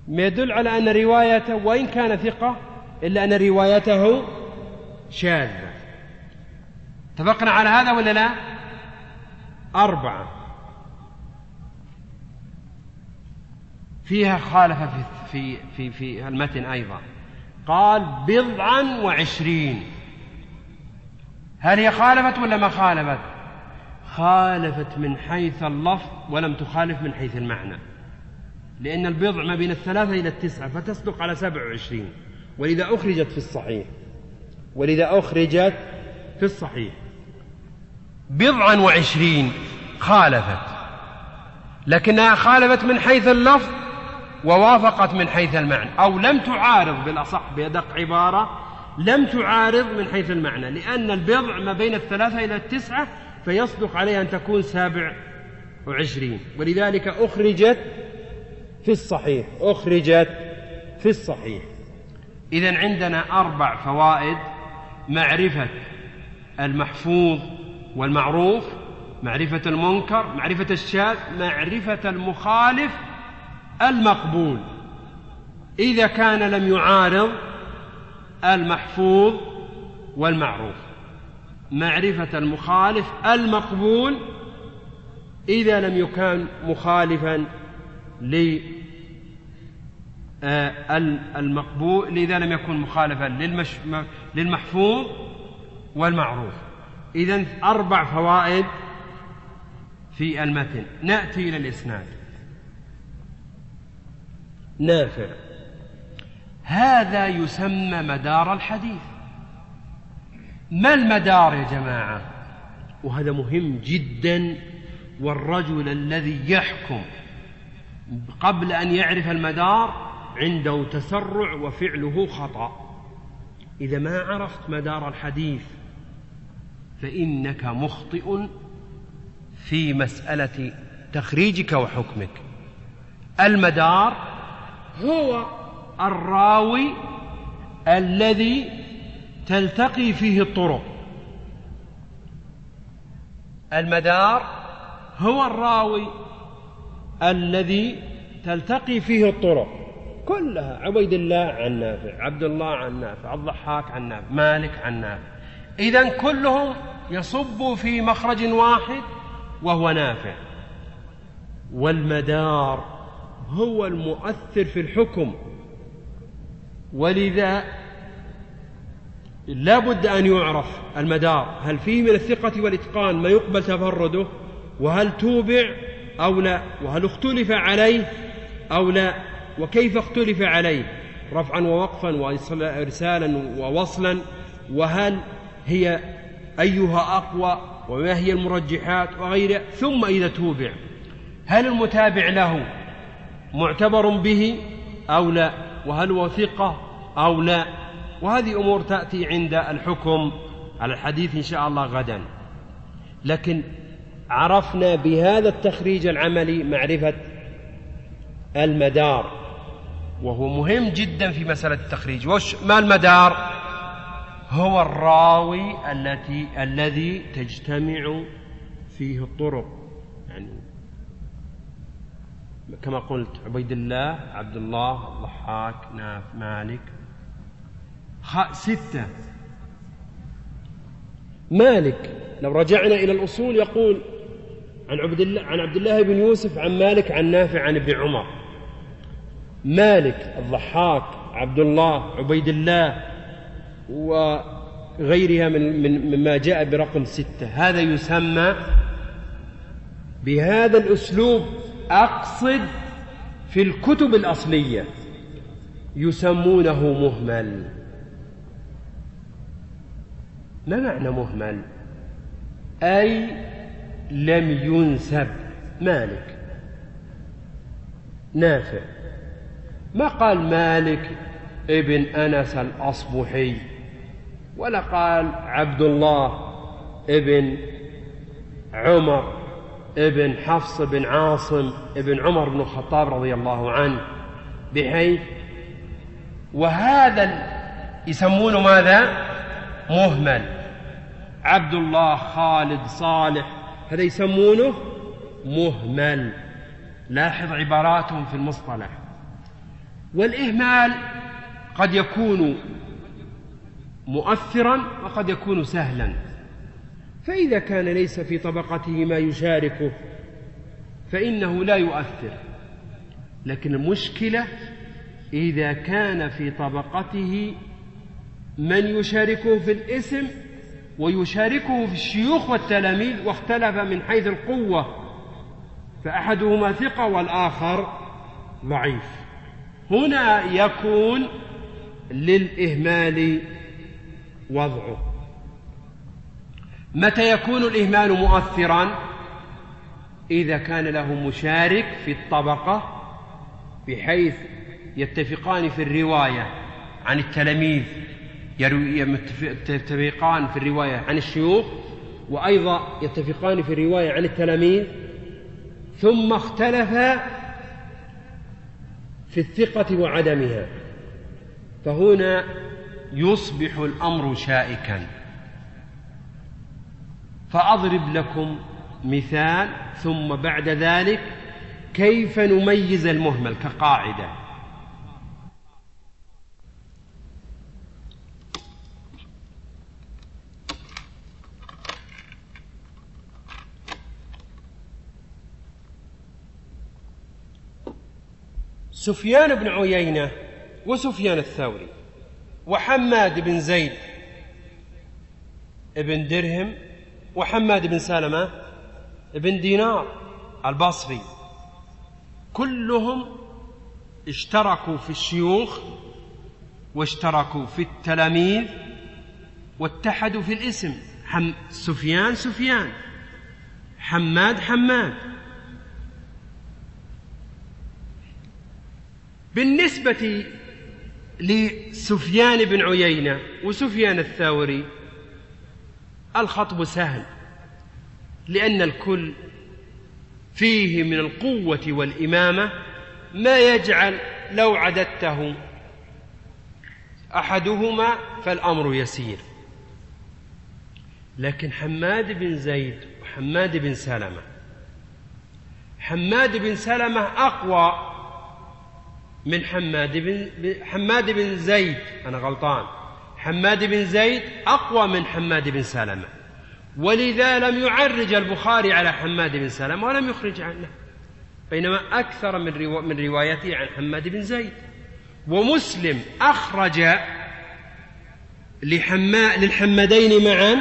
يدل على أن روايته وإن كان ثقة إلا أن روايته شاذة. اتفقنا على هذا ولا لا؟ أربعة فيها خالف في, في, في, في المتن أيضا، قال بضعا وعشرين. هل هي خالفت ولا ما خالفت؟ خالفت من حيث اللفظ ولم تخالف من حيث المعنى، لأن البضع ما بين الثلاثة إلى التسعة فتسلق على سبع وعشرين، ولذا أخرجت في الصحيح ولذا أخرجت في الصحيح بضعا وعشرين خالفت، لكنها خالفت من حيث اللفظ ووافقت من حيث المعنى، أو لم تعارض بالأصح بأدق عبارة، لم تعارض من حيث المعنى، لأن البضع ما بين الثلاثة إلى التسعة فيصدق عليها أن تكون سابع وعشرين، ولذلك أخرجت في الصحيح أخرجت في الصحيح. إذن عندنا أربع فوائد: معرفة المحفوظ والمعروف، معرفة المنكر، معرفة الشاذ، معرفة المخالف المقبول إذا كان لم يعارض المحفوظ والمعروف، معرفة المخالف المقبول إذا لم يكن مخالفا للمقبول، إذا لم يكن مخالفا للمحفوظ والمعروف. إذن أربع فوائد في المتن. نأتي إلى الإسناد. نافع هذا يسمى مدار الحديث. ما المدار يا جماعة؟ وهذا مهم جدا، والرجل الذي يحكم قبل أن يعرف المدار عنده تسرع وفعله خطأ. إذا ما عرفت مدار الحديث فإنك مخطئ في مسألة تخريجك وحكمك. المدار هو الراوي الذي تلتقي فيه الطرق. المدار هو الراوي الذي تلتقي فيه الطرق كلها، عبيد الله عن نافع، عبد الله عن نافع، الضحاك عن نافع، مالك عن نافع. إذن كلهم يصب في مخرج واحد وهو نافع. والمدار هو المؤثر في الحكم، ولذا لا بد أن يعرف المدار، هل فيه من الثقة والإتقان ما يقبل تفرده، وهل توبع أو لا، وهل اختلف عليه أو لا، وكيف اختلف عليه رفعا ووقفا وإرسالا ووصلا، وهل هي أيها أقوى، وما هي المرجحات وغيرها. ثم إذا توبع هل المتابع له معتبر به أو لا، وهل هو ثقة أو لا. وهذه أمور تأتي عند الحكم على الحديث إن شاء الله غدا. لكن عرفنا بهذا التخريج العملي معرفة المدار، وهو مهم جدا في مسألة التخريج. ما المدار؟ هو الراوي التي الذي تجتمع فيه الطرق، يعني كما قلت عبيد الله، عبد الله، الضحاك، ناف، مالك، ستة. مالك لو رجعنا إلى الأصول يقول عن عبد الله عن عبد الله بن يوسف عن مالك عن نافع عن ابن عمر. مالك، الضحاك، عبد الله، عبيد الله وغيرها من من مما جاء برقم ستة. هذا يسمى بهذا الأسلوب، أقصد في الكتب الأصلية يسمونه مهمل. ما معنى مهمل؟ أي لم ينسب. مالك، نافع، ما قال مالك ابن أنس الأصبحي، ولا قال عبد الله ابن عمر ابن حفص بن عاصم ابن عمر بن الخطاب رضي الله عنه، بحيث وهذا يسمونه ماذا؟ مهمل. عبد الله، خالد، صالح، هذا والإهمال قد يكون مؤثرا وقد يكون سهلا، فإذا كان ليس في طبقته ما يشاركه فإنه لا يؤثر. لكن المشكلة إذا كان في طبقته من يشاركه في الاسم ويشاركه في الشيوخ والتلاميذ واختلف من حيث القوة، فأحدهما ثقة والآخر ضعيف، هنا يكون للإهمال وضعه. متى يكون الإهمال مؤثرا؟ إذا كان له مشارك في الطبقة بحيث يتفقان في الرواية عن التلاميذ، يتفقان في الرواية عن الشيوخ، وأيضا يتفقان في الرواية عن التلاميذ، ثم اختلفا في الثقة وعدمها، فهنا يصبح الأمر شائكا. فأضرب لكم مثال ثم بعد ذلك كيف نميز المهمل كقاعدة. سفيان بن عيينة وسفيان الثوري وحماد بن زيد ابن درهم وحماد بن سلمة ابن دينار البصري، كلهم اشتركوا في الشيوخ واشتركوا في التلاميذ واتحدوا في الاسم. حم سفيان سفيان، حماد حماد. بالنسبة لسفيان بن عيينة وسفيان الثوري الخطب سهل، لأن الكل فيه من القوة والإمامة ما يجعل لو عددته أحدهما فالأمر يسير. لكن حماد بن زيد وحماد بن سلمة، حماد بن سلمة أقوى من حماد بن حماد بن زيد أنا غلطان حماد بن زيد أقوى من حماد بن سلمة، ولذا لم يعرج البخاري على حماد بن سلمة ولم يخرج عنه، بينما أكثر من, روا... من روايته عن حماد بن زيد. ومسلم أخرج لحما... للحمادين معا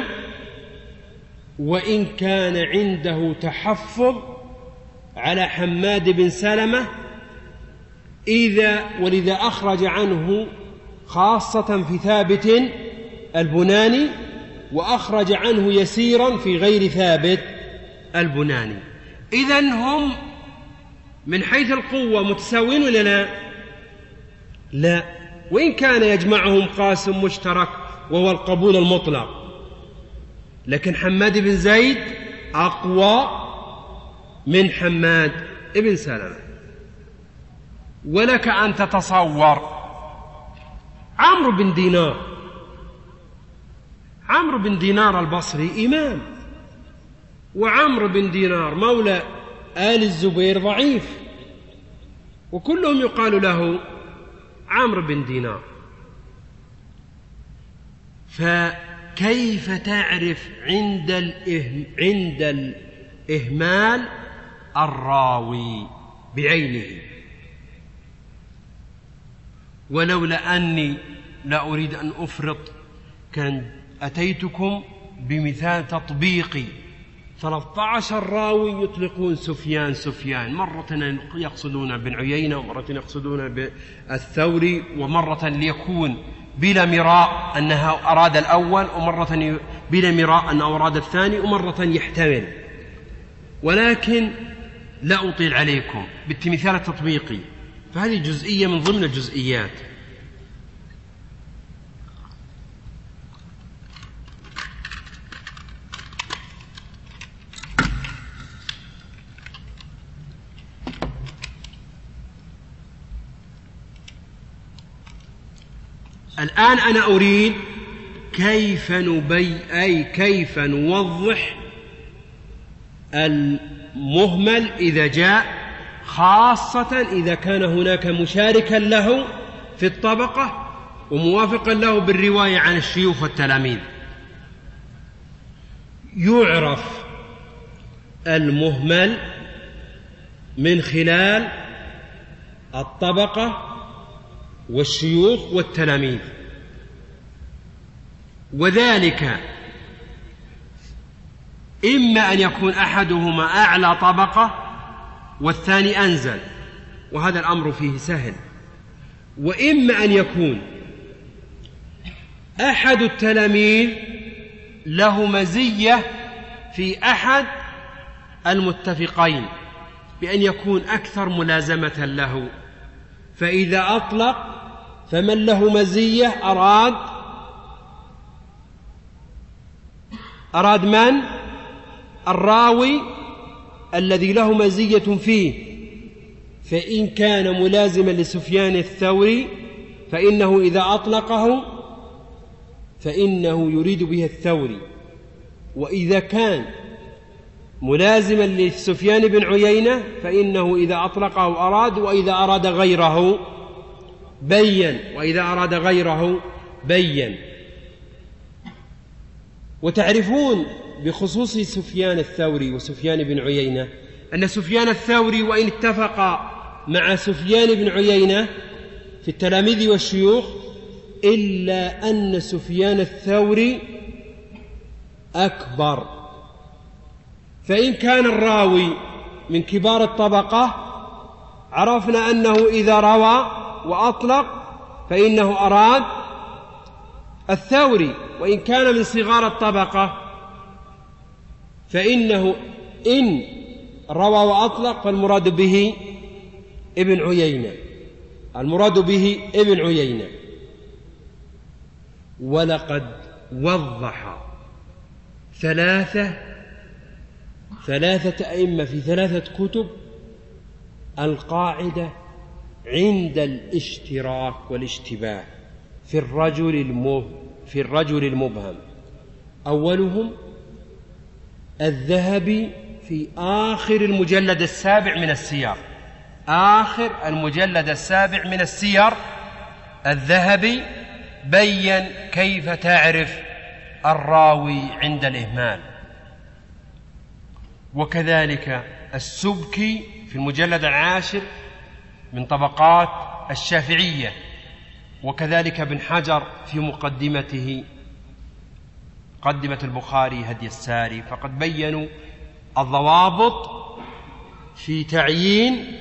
وإن كان عنده تحفظ على حماد بن سلمة، إذا ولذا أخرج عنه خاصة في ثابت البناني، وأخرج عنه يسيرا في غير ثابت البناني. إذن هم من حيث القوة متساوين ولا لا؟ لا، وإن كان يجمعهم قاسم مشترك وهو القبول المطلق، لكن حماد بن زيد أقوى من حماد بن سلمة. ولك أن تتصور عمرو بن دينار، عمرو بن دينار البصري إمام، وعمرو بن دينار مولى آل الزبير ضعيف، وكلهم يقال له عمرو بن دينار. فكيف تعرف عند الإهم عند الإهمال الراوي بعينه؟ ولولا أني لا أريد أن أفرط كان أتيتكم بمثال تطبيقي. ثلاثة عشر راوي يطلقون سفيان سفيان، مرة يقصدون بن عيينة ومرة يقصدون بالثوري، ومرة ليكون بلا مراء أنها أراد الأول، ومرة بلا مراء أنه أراد الثاني، ومرة يحتمل. ولكن لا أطيل عليكم بالمثال التطبيقي، فهذه جزئية من ضمن الجزئيات. الآن أنا أريد كيف نبي أي كيف نوضح المهمل إذا جاء خاصة إذا كان هناك مشاركا له في الطبقة وموافقا له بالرواية عن الشيوخ والتلاميذ. يعرف المهمل من خلال الطبقة والشيوخ والتلاميذ، وذلك إما أن يكون أحدهما أعلى طبقة والثاني أنزل، وهذا الأمر فيه سهل، وإما أن يكون أحد التلاميذ له مزية في أحد المتفقين بأن يكون أكثر ملازمة له، فإذا أطلق فمن له مزية أراد أراد من؟ الراوي الذي له مزية فيه، فإن كان ملازما لسفيان الثوري فإنه إذا أطلقه فإنه يريد به الثوري، وإذا كان ملازما لسفيان بن عيينة فإنه إذا أطلقه أراد، وإذا أراد غيره بين وإذا أراد غيره بين. وتعرفون بخصوص سفيان الثوري وسفيان بن عيينة أن سفيان الثوري وإن اتفق مع سفيان بن عيينة في التلاميذ والشيوخ إلا أن سفيان الثوري أكبر، فإن كان الراوي من كبار الطبقة عرفنا أنه إذا روى وأطلق فإنه أراد الثوري، وإن كان من صغار الطبقة فإنه إن روى وأطلق فالمراد به ابن عيينة، المراد به ابن عيينة. ولقد وضح ثلاثة ثلاثة أئمة في ثلاثة كتب القاعدة عند الاشتراك والاشتباه في الرجل المبهم في الرجل المبهم. أولهم الذهبي في آخر المجلد السابع من السير، آخر المجلد السابع من السير الذهبي بين كيف تعرف الراوي عند الإهمال. وكذلك السبكي في المجلد العاشر من طبقات الشافعية، وكذلك ابن حجر في مقدمته مقدمة البخاري هدي الساري، فقد بيّنوا الضوابط في تعيين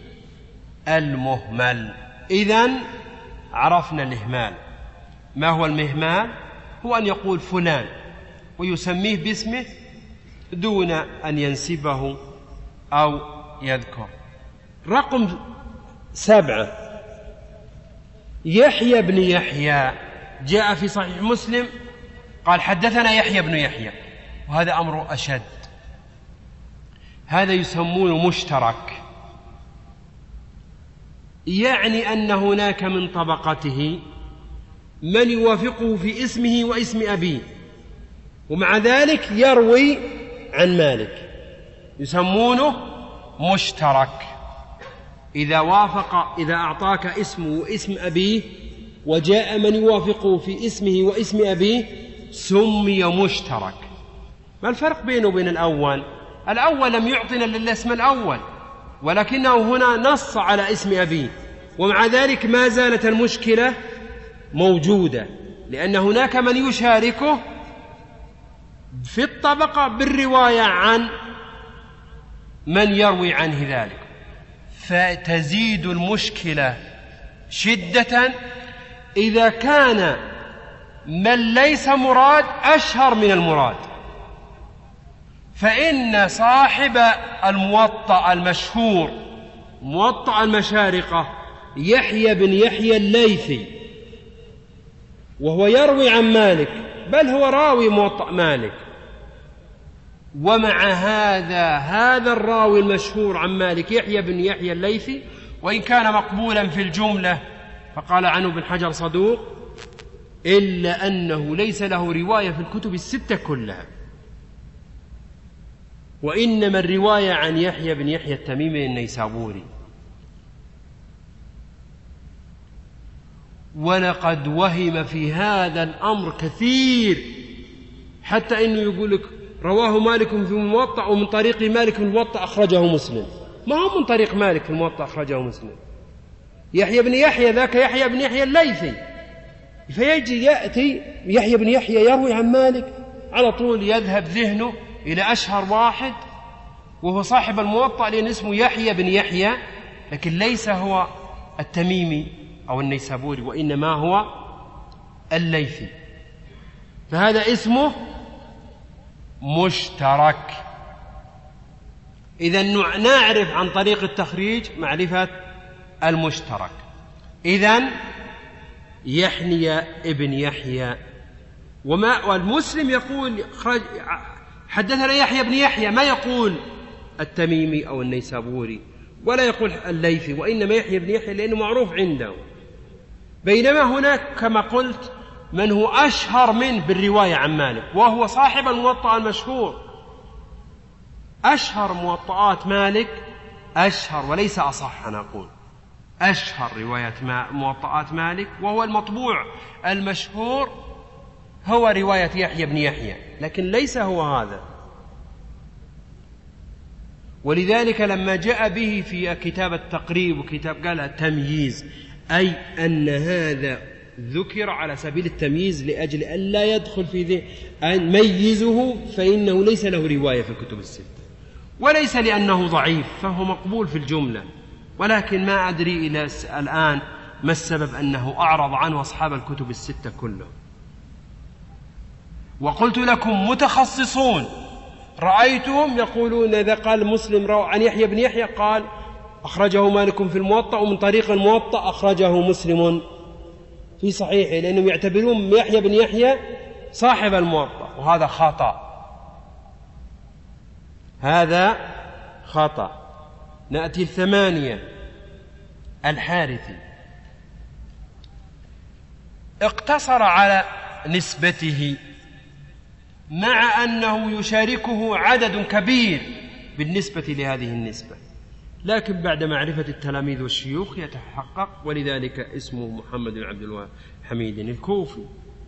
المهمل. إذن عرفنا الإهمال. ما هو المهمال؟ هو أن يقول فلان ويسميه باسمه دون أن ينسبه أو يذكر. رقم سبعة يحيى بن يحيى، جاء في صحيح مسلم قال حدثنا يحيى بن يحيى، وهذا أمر أشد، هذا يسمونه مشترك، يعني أن هناك من طبقته من يوافقه في اسمه واسم أبيه، ومع ذلك يروي عن مالك، يسمونه مشترك. إذا وافق إذا أعطاك اسمه واسم أبيه وجاء من يوافقه في اسمه واسم أبيه سمي مشترك. ما الفرق بينه وبين الأول؟ الأول لم يعطنا إلا الاسم الأول، ولكنه هنا نص على اسم أبيه، ومع ذلك ما زالت المشكلة موجودة، لأن هناك من يشاركه في الطبقة بالرواية عن من يروي عنه ذلك، فتزيد المشكلة شدة إذا كان من ليس مراد أشهر من المراد. فإن صاحب الموطأ المشهور موطأ المشارقة يحيى بن يحيى الليثي، وهو يروي عن مالك، بل هو راوي موطأ مالك، ومع هذا هذا الراوي المشهور عن مالك يحيى بن يحيى الليثي وإن كان مقبولا في الجملة فقال عنه ابن حجر صدوق، إلا أنه ليس له رواية في الكتب الستة كلها. وإنما الرواية عن يحيى بن يحيى التميمي النيسابوري. ولقد وهم في هذا الأمر كثير، حتى إنه يقول لك رواه مالك في الموطأ ومن طريق مالك في الموطأ أخرجه مسلم. ما هو من طريق مالك في الموطأ أخرجه مسلم، يحيى بن يحيى ذاك يحيى بن يحيى الليثي، فيجي يأتي يحيى بن يحيى يروي عن مالك، على طول يذهب ذهنه إلى أشهر واحد وهو صاحب الموطأ لأن اسمه يحيى بن يحيى، لكن ليس هو التميمي أو النيسابوري، وإنما هو الليثي، فهذا اسمه مشترك. إذن نعرف عن طريق التخريج معرفة المشترك. إذن يحيى ابن يحيى، وما والمسلم يقول حدثنا يحيى بن يحيى، ما يقول التميمي أو النيسابوري ولا يقول الليثي، وإنما يحيى بن يحيى لأنه معروف عنده. بينما هناك كما قلت من هو أشهر منه بالرواية عن مالك، وهو صاحب الموطأ المشهور. أشهر موطئات مالك، أشهر وليس أصح، أنا أقول أشهر رواية موطئات مالك وهو المطبوع المشهور هو رواية يحيى بن يحيى، لكن ليس هو هذا. ولذلك لما جاء به في كتاب التقريب وكتاب قال التمييز، أي أن هذا ذكر على سبيل التمييز لأجل أن لا يدخل في ذي أن ميزه، فإنه ليس له رواية في الكتب الستة، وليس لأنه ضعيف، فهو مقبول في الجملة، ولكن ما أدري إلى الآن ما السبب أنه أعرض عنه أصحاب الكتب الستة كلهم. وقلت لكم متخصصون رأيتهم يقولون إذا قال مسلم روى عن يحيى بن يحيى قال أخرجه مالك في الموطأ ومن طريق الموطأ أخرجه مسلم في صحيحه، لأنهم يعتبرون يحيى بن يحيى صاحب الموطأ، وهذا خطأ، هذا خطأ. نأتي الثمانية. الحارثي اقتصر على نسبته مع أنه يشاركه عدد كبير بالنسبة لهذه النسبة، لكن بعد معرفة التلاميذ والشيوخ يتحقق، ولذلك اسمه محمد بن عبد الحميد الكوفي.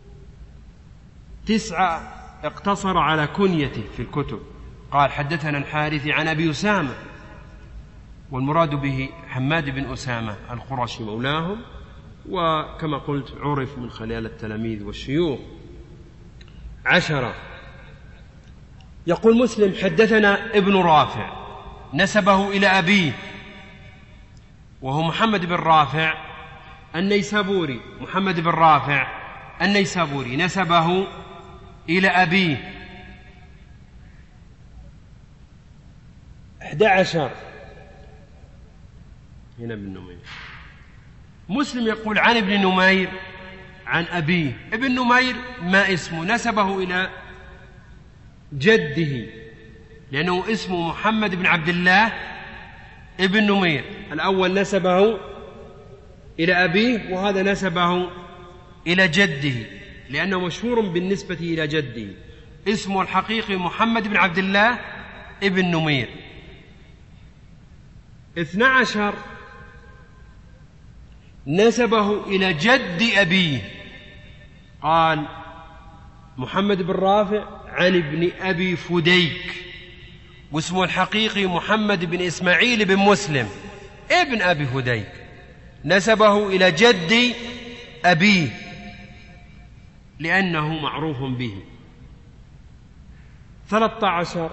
تسعة اقتصر على كنيته في الكتب، قال حدثنا الحارثي عن أبي أسامة، والمراد به حماد بن أسامة القرشي مولاهم، وكما قلت عرف من خلال التلاميذ والشيوخ. عشرة يقول مسلم حدثنا ابن رافع نسبه إلى أبيه، وهو محمد بن رافع النيسابوري، محمد بن رافع النيسابوري نسبه إلى أبيه. أحد عشر هنا ابن نمير، مسلم يقول عن ابن نمير عن أبيه، ابن نمير ما اسمه، نسبه إلى جده لأنه اسمه محمد بن عبد الله ابن نمير، الأول نسبه إلى أبيه وهذا نسبه إلى جده لأنه مشهور بالنسبة إلى جده، اسمه الحقيقي محمد بن عبد الله ابن نمير. اثنى عشر نسبه إلى جد أبيه، قال محمد بن رافع عن ابن أبي فديك، واسمه الحقيقي محمد بن إسماعيل بن مسلم ابن أبي فديك، نسبه إلى جد أبيه لأنه معروف به. ثلاثة عشر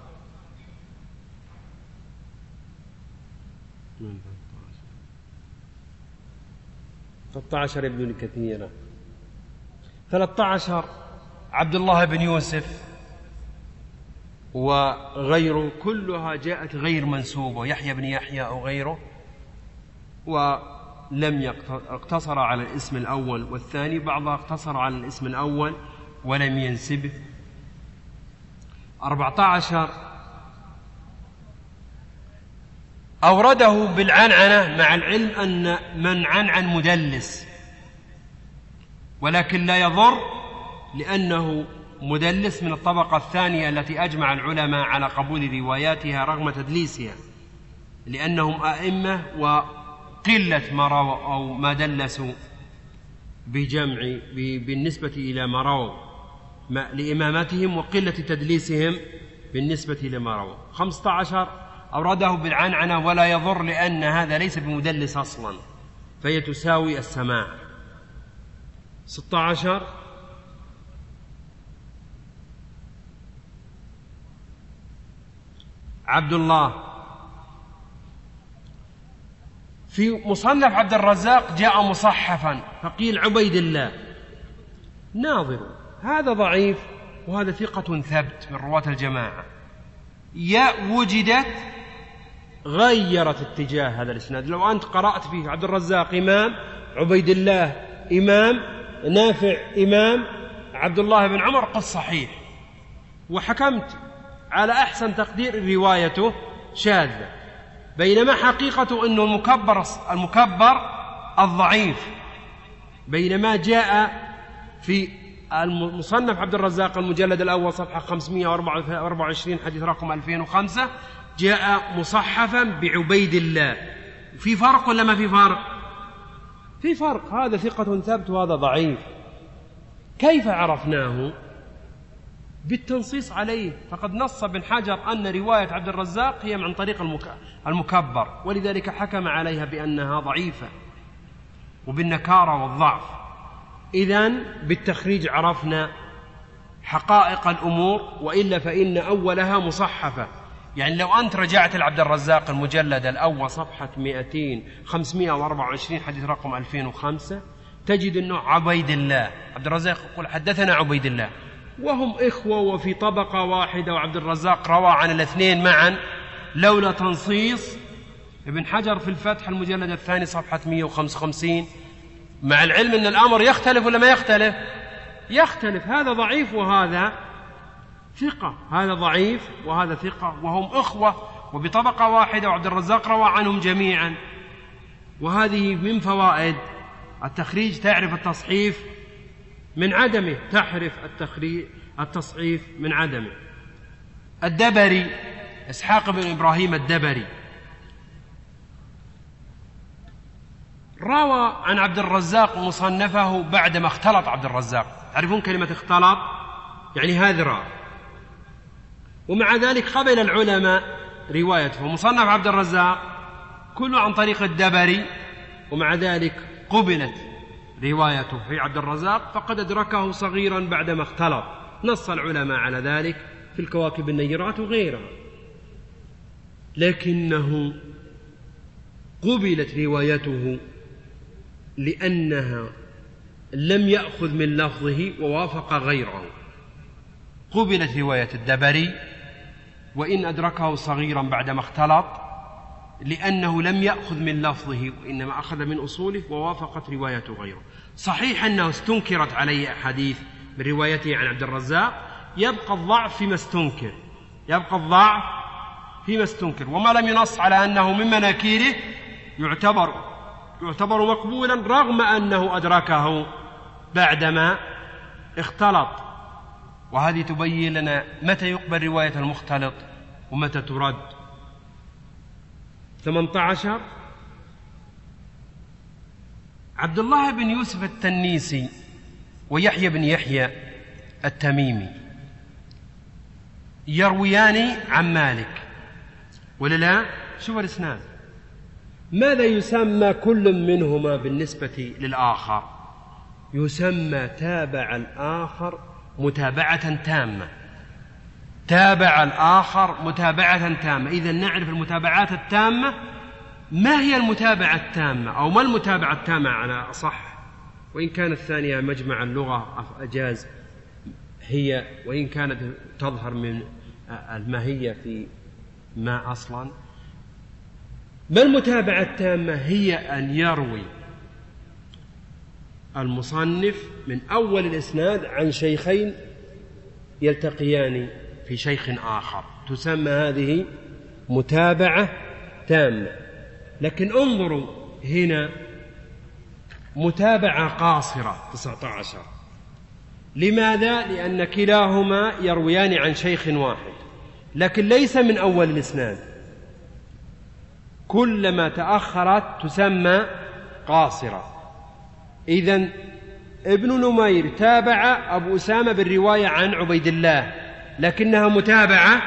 ثلاثة عشر ابن كثير. ثلاثة عشر عبد الله بن يوسف وغيره، كلها جاءت غير منسوبة، يحيى بن يحيى أو غيره، ولم يقتصر على الاسم الأول والثاني، بعضها اقتصر على الاسم الأول ولم ينسبه. أربعة عشر أورده بالعنعنة مع العلم أن من عنعن مدلس، ولكن لا يضر لأنه مدلس من الطبقة الثانية التي أجمع العلماء على قبول رواياتها رغم تدليسها، لأنهم أئمة وقلة ما رووا أو ما دلسوا بجمع بالنسبة إلى ما رووا لإمامتهم، وقلة تدليسهم بالنسبة إلى ما رووا. خمسة عشر أورده بالعنعنة ولا يضر، لأن هذا ليس بمدلس أصلا فهي تساوي السماع. ستة عشر عبد الله. في مصنف عبد الرزاق جاء مصحفا فقيل عبيد الله. ناظر، هذا ضعيف وهذا ثقة ثبت من رواة الجماعة، يا وجدت غيرت اتجاه هذا الإسناد. لو أنت قرأت فيه عبد الرزاق إمام، عبيد الله إمام، نافع إمام، عبد الله بن عمر قل صحيح، وحكمت على أحسن تقدير روايته شاذة، بينما حقيقة أنه المكبر المكبر الضعيف، بينما جاء في المصنف عبد الرزاق المجلد الأول صفحة خمسمائة وأربعة وعشرين حديث رقم ألفين وخمسة جاء مصحفا بعبيد الله. في فرق ولا ما في فرق؟ في فرق، هذا ثقة ثبت وهذا ضعيف. كيف عرفناه؟ بالتنصيص عليه، فقد نص ابن حجر أن رواية عبد الرزاق هي عن طريق المكبر، ولذلك حكم عليها بأنها ضعيفة وبالنكارة والضعف. إذن بالتخريج عرفنا حقائق الأمور، وإلا فإن أولها مصحفة. يعني لو أنت رجعت لعبد الرزاق المجلد الأول صفحة مئتين خمسمائة وأربعة وعشرين حديث رقم ألفين وخمسة تجد أنه عبيد الله. عبد الرزاق يقول حدثنا عبيد الله، وهم إخوة وفي طبقة واحدة، وعبد الرزاق روى عن الاثنين معا لولا تنصيص ابن حجر في الفتح المجلد الثاني صفحة مئة وخمسة وخمسين، مع العلم أن الأمر يختلف ولا ما يختلف؟ يختلف، هذا ضعيف وهذا ثقة، هذا ضعيف وهذا ثقة، وهم أخوة وبطبقة واحدة، وعبد الرزاق روى عنهم جميعا. وهذه من فوائد التخريج، تعرف التصحيف من عدمه، تعرف التخريج التصحيف من عدمه. الدبري إسحاق بن إبراهيم الدبري روى عن عبد الرزاق مصنفه بعدما اختلط عبد الرزاق. تعرفون كلمة اختلط؟ يعني هذرا، ومع ذلك قبل العلماء روايته. مصنف عبد الرزاق كله عن طريق الدبري، ومع ذلك قبلت روايته في عبد الرزاق، فقد أدركه صغيرا بعدما اختلط. نص العلماء على ذلك في الكواكب النيرات وغيرها، لكنه قبلت روايته لأنها لم يأخذ من لفظه ووافق غيره. قبلت رواية الدبري وإن أدركه صغيرا بعدما اختلط، لأنه لم يأخذ من لفظه وإنما أخذ من أصوله، ووافقت رواية غيره. صحيح أنه استنكرت عليه أحاديث من روايته عن عبد الرزاق، يبقى الضعف فيما استنكر، يبقى الضعف فيما استنكر، وما لم ينص على أنه من مناكيره يعتبر يعتبر مقبولا رغم أنه أدركه بعدما اختلط. وهذه تبين لنا متى يقبل رواية المختلط ومتى ترد. ثمانية عشر عبد الله بن يوسف التنيسي ويحيى بن يحيى التميمي يرويان عن مالك، ولا لا؟ شوف الإسناد، ماذا يسمى كل منهما بالنسبة للآخر؟ يسمى تابع الآخر متابعة تامة، تابع الآخر متابعة تامة. إذن نعرف المتابعات التامة. ما هي المتابعة التامة أو ما المتابعة التامة على أصح؟ وإن كانت الثانية مجمع اللغة أجاز هي، وإن كانت تظهر من الماهية في ما أصلا. ما المتابعة التامة؟ هي أن يروي المصنف من أول الإسناد عن شيخين يلتقيان في شيخ آخر، تسمى هذه متابعة تامة. لكن انظروا هنا متابعة قاصرة تسعة عشر، لماذا؟ لأن كلاهما يرويان عن شيخ واحد، لكن ليس من أول الإسناد، كلما تأخرت تسمى قاصرة. إذن ابن نمير تابع أبو أسامة بالرواية عن عبيد الله، لكنها متابعة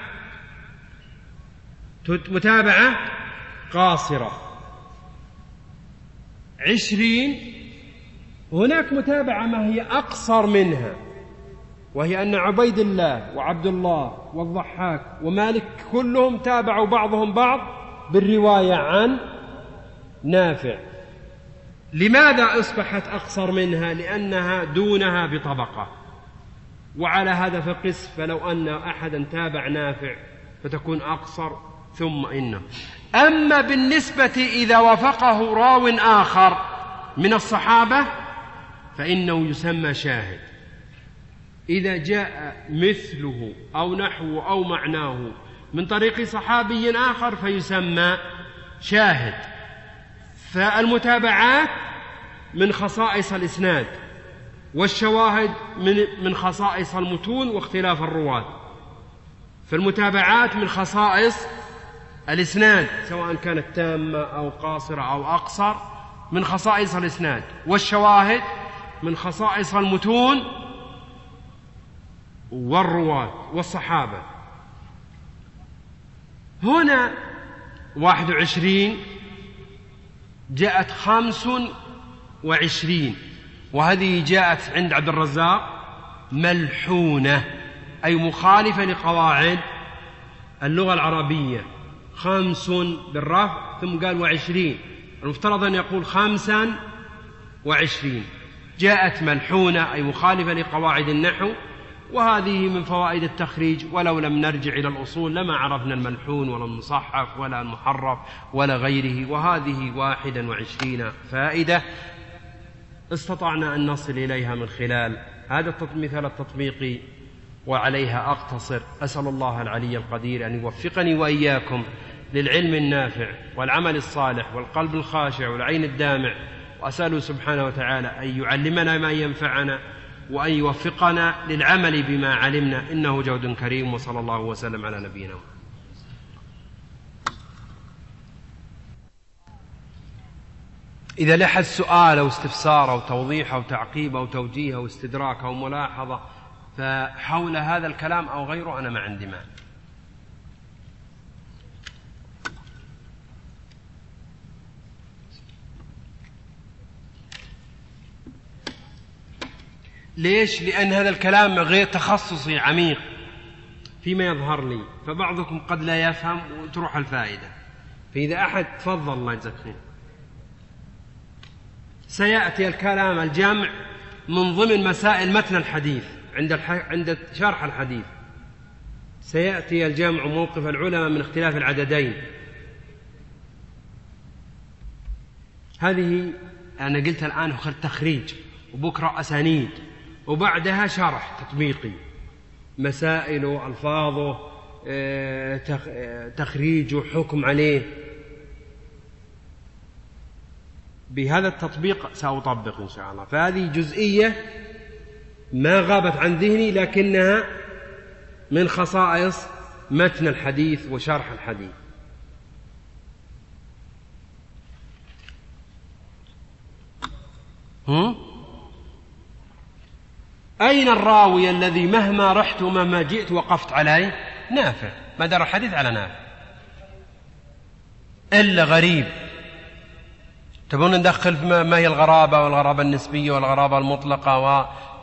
متابعة قاصرة. عشرين هناك متابعة ما هي أقصر منها، وهي أن عبيد الله وعبد الله والضحاك ومالك كلهم تابعوا بعضهم بعض بالرواية عن نافع. لماذا أصبحت أقصر منها؟ لأنها دونها بطبقة، وعلى هذا فقس، فلو أن أحدا تابع نافع فتكون أقصر ثم إنه. أما بالنسبة إذا وافقه راو آخر من الصحابة فإنه يسمى شاهد. إذا جاء مثله أو نحوه أو معناه من طريق صحابي آخر فيسمى شاهد. فالمتابعات من خصائص الإسناد، والشواهد من خصائص المتون واختلاف الرواة. فالمتابعات من خصائص الإسناد سواء كانت تامة أو قاصرة أو أقصر، من خصائص الإسناد، والشواهد من خصائص المتون والرواة والصحابة. هنا واحد وعشرين جاءت خمس وعشرين، وهذه جاءت عند عبد الرزاق ملحونة، أي مخالفة لقواعد اللغة العربية. خمس بالرفع ثم قال وعشرين، المفترض أن يقول خمسا وعشرين. جاءت ملحونة أي مخالفة لقواعد النحو، وهذه من فوائد التخريج، ولو لم نرجع إلى الأصول لما عرفنا الملحون ولا المصحف ولا المحرف ولا غيره. وهذه واحدا وعشرين فائدة استطعنا أن نصل إليها من خلال هذا المثال التطبيقي، وعليها أقتصر. أسأل الله العلي القدير أن يوفقني وإياكم للعلم النافع والعمل الصالح والقلب الخاشع والعين الدامع، وأسأله سبحانه وتعالى أن يعلمنا ما ينفعنا وأن يوفقنا للعمل بما علمنا، إنه جود كريم. وصلى الله وسلم على نبينا. إذا لحد سؤال أو استفسار أو توضيح أو تعقيب أو توجيه أو استدراك أو ملاحظة فحول هذا الكلام أو غيره أنا ما عندي مانع. ليش؟ لأن هذا الكلام غير تخصصي عميق فيما يظهر لي، فبعضكم قد لا يفهم وتروح الفائدة. فإذا أحد تفضل الله يجزاك خير. سيأتي الكلام الجمع من ضمن مسائل متن الحديث عند الح... عند شرح الحديث، سيأتي الجمع موقف العلماء من اختلاف العددين. هذه أنا قلت الآن هو تخريج، وبكرة أسانيد، وبعدها شرح تطبيقي، مسائل ألفاظه، تخريج حكم عليه. بهذا التطبيق سأطبق إن شاء الله. فهذه جزئية ما غابت عن ذهني، لكنها من خصائص متن الحديث وشرح الحديث. هم؟ أين الراوي الذي مهما رحت ومهما جئت وقفت عليه؟ نافع. ما دار الحديث على نافع إلا غريب. تبون ندخل ما هي الغرابة والغرابة النسبية والغرابة المطلقة و...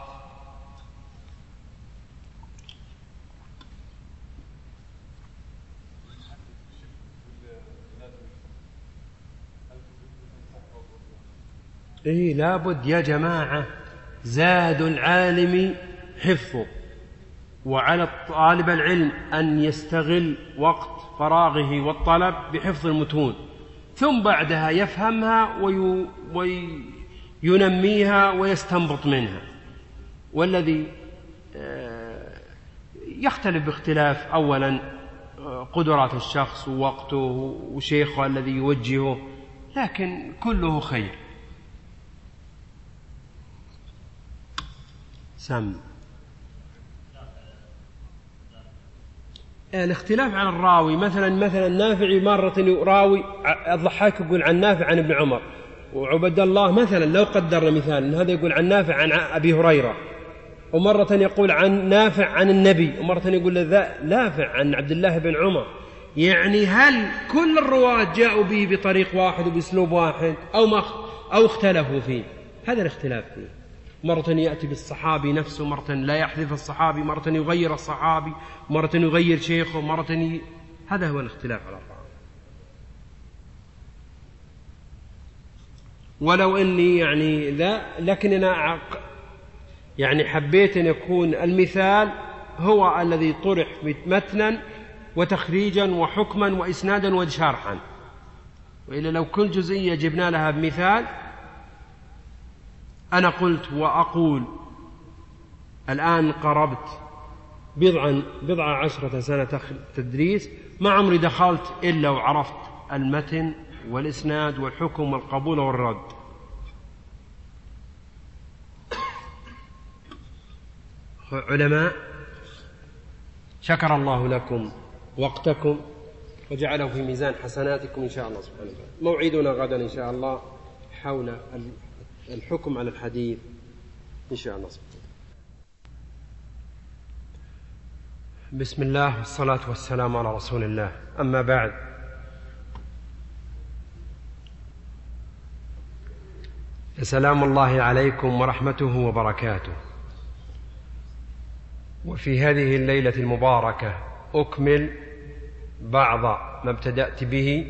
إيه لابد يا جماعة، زاد العالم حفظه، وعلى طالب العلم أن يستغل وقت فراغه والطلب بحفظ المتون، ثم بعدها يفهمها وينميها ويستنبط منها. والذي يختلف باختلاف أولا قدرات الشخص ووقته وشيخه الذي يوجهه، لكن كله خير. سم. الاختلاف عن الراوي، مثلا مثلا نافع مرة يراوي الضحاك يقول عن نافع عن ابن عمر، وعبد الله مثلا لو قدرنا مثال هذا يقول عن نافع عن أبي هريرة، ومرة يقول عن نافع عن النبي، ومرة يقول ذا نافع عن عبد الله بن عمر. يعني هل كل الرواة جاءوا به بطريق واحد وبأسلوب واحد أو ما أو اختلفوا فيه؟ هذا الاختلاف فيه. مرة يأتي بالصحابي نفسه، مرة لا يحذف الصحابي، مرة يغير الصحابي، مرة يغير شيخه، مرة ي... هذا هو الاختلاف على الرواة. ولو أني يعني لا، لكن أنا يعني حبيت أن يكون المثال هو الذي طرح متنا وتخريجا وحكما وإسنادا وشرحا، وإلا لو كل جزئية جبنا لها بمثال. أنا قلت وأقول الآن قربت بضعا بضع عشرة سنة تدريس، ما عمري دخلت إلا وعرفت المتن والإسناد والحكم والقبول والرد. علماء، شكر الله لكم وقتكم وجعله في ميزان حسناتكم إن شاء الله سبحانه وتعالى. موعدنا غدا إن شاء الله حول الحكم على الحديث إن شاء الله سبحانه وتعالى. بسم الله والصلاة والسلام على رسول الله، أما بعد، سلام الله عليكم ورحمته وبركاته. وفي هذه الليلة المباركة أكمل بعض ما ابتدأت به.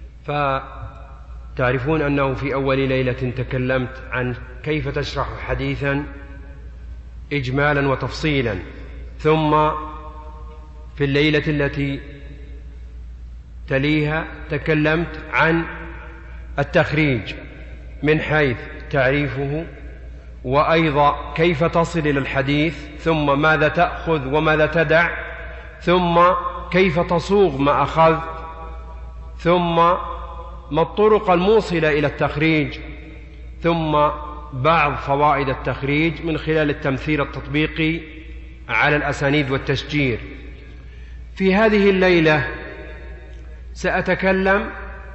فتعرفون أنه في أول ليلة تكلمت عن كيف تشرح حديثا إجمالا وتفصيلا، ثم في الليلة التي تليها تكلمت عن التخريج من حيث تعريفه، وأيضا كيف تصل إلى الحديث، ثم ماذا تأخذ وماذا تدع، ثم كيف تصوغ ما أخذت، ثم ما الطرق الموصلة إلى التخريج، ثم بعض فوائد التخريج من خلال التمثيل التطبيقي على الأسانيد والتشجير. في هذه الليلة سأتكلم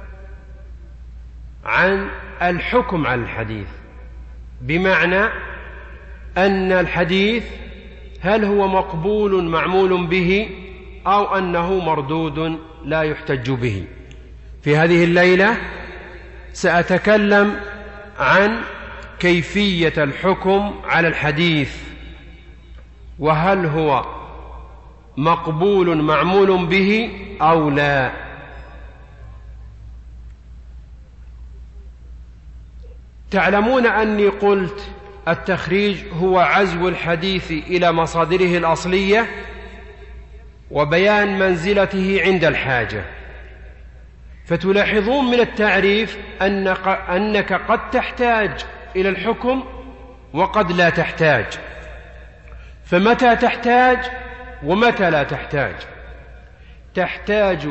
عن الحكم على الحديث، بمعنى أن الحديث هل هو مقبول معمول به أو أنه مردود لا يحتج به. في هذه الليلة سأتكلم عن كيفية الحكم على الحديث، وهل هو مقبول معمول به أو لا. تعلمون أني قلت التخريج هو عزو الحديث إلى مصادره الأصلية وبيان منزلته عند الحاجة. فتلاحظون من التعريف أنك قد تحتاج إلى الحكم وقد لا تحتاج. فمتى تحتاج ومتى لا تحتاج؟ تحتاج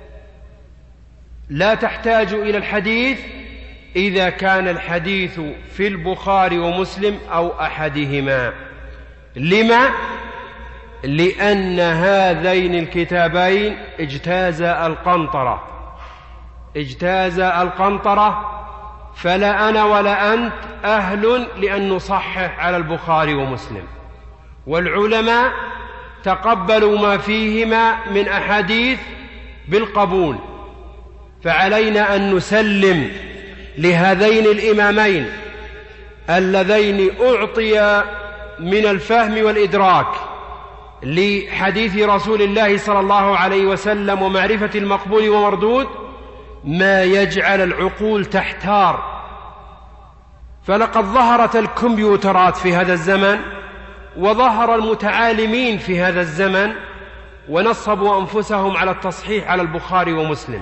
لا تحتاج إلى الحديث إذا كان الحديث في البخاري ومسلم أو أحدهما. لما؟ لأن هذين الكتابين اجتازا القنطرة اجتازا القنطرة فلا أنا ولا أنت أهل لأن نصحح على البخاري ومسلم، والعلماء تقبلوا ما فيهما من أحاديث بالقبول. فعلينا أن نسلم لهذين الإمامين اللذين أعطيا من الفهم والإدراك لحديث رسول الله صلى الله عليه وسلم ومعرفة المقبول ومردود ما يجعل العقول تحتار. فلقد ظهرت الكمبيوترات في هذا الزمن، وظهر المتعالمين في هذا الزمن، ونصبوا أنفسهم على التصحيح على البخاري ومسلم.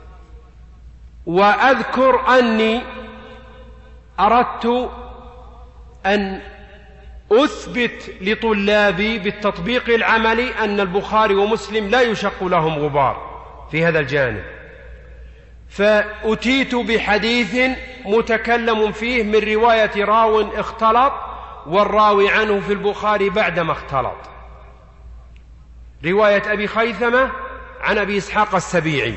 وأذكر أني أردت أن أثبت لطلابي بالتطبيق العملي أن البخاري ومسلم لا يشق لهم غبار في هذا الجانب. فأتيت بحديث متكلم فيه من رواية راو اختلط والراوي عنه في البخاري بعدما اختلط. رواية أبي خيثمة عن أبي إسحاق السبيعي،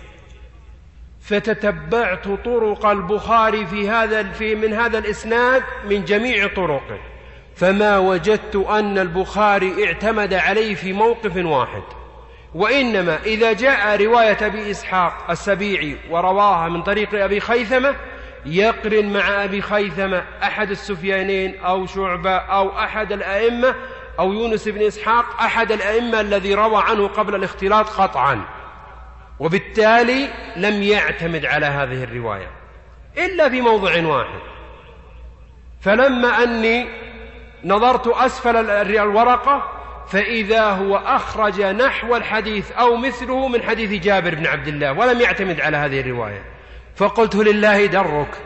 فتتبعت طرق البخاري في هذا في من هذا الإسناد من جميع طرقه، فما وجدت أن البخاري اعتمد عليه في موقف واحد، وإنما إذا جاء رواية أبي إسحاق السبيعي ورواها من طريق أبي خيثمة يقرن مع أبي خيثمة أحد السفيانين أو شعبة أو أحد الأئمة أو يونس بن إسحاق أحد الأئمة الذي روى عنه قبل الاختلاط قطعا، وبالتالي لم يعتمد على هذه الرواية إلا في موضع واحد. فلما أني نظرت أسفل الورقة فإذا هو أخرج نحو الحديث أو مثله من حديث جابر بن عبد الله ولم يعتمد على هذه الرواية، فقلت لله درك.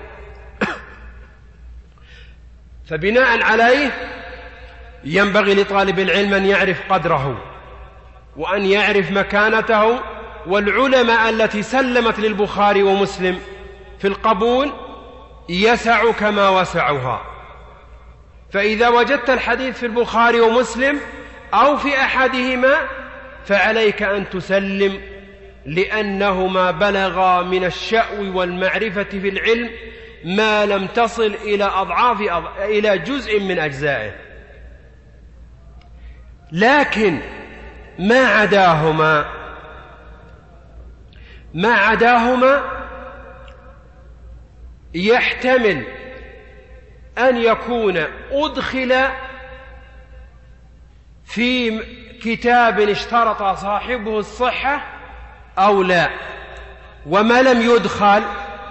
فبناء عليه ينبغي لطالب العلم أن يعرف قدره وأن يعرف مكانته، والعلماء التي سلمت للبخاري ومسلم في القبول يسع كما وسعها. فإذا وجدت الحديث في البخاري ومسلم أو في أحدهما فعليك أن تسلم، لأنهما بلغا من الشأو والمعرفة في العلم ما لم تصل إلى أضعاف إلى جزء من أجزائه. لكن ما عداهما ما عداهما يحتمل أن يكون أدخل في كتاب اشترط صاحبه الصحة أو لا، وما لم يدخل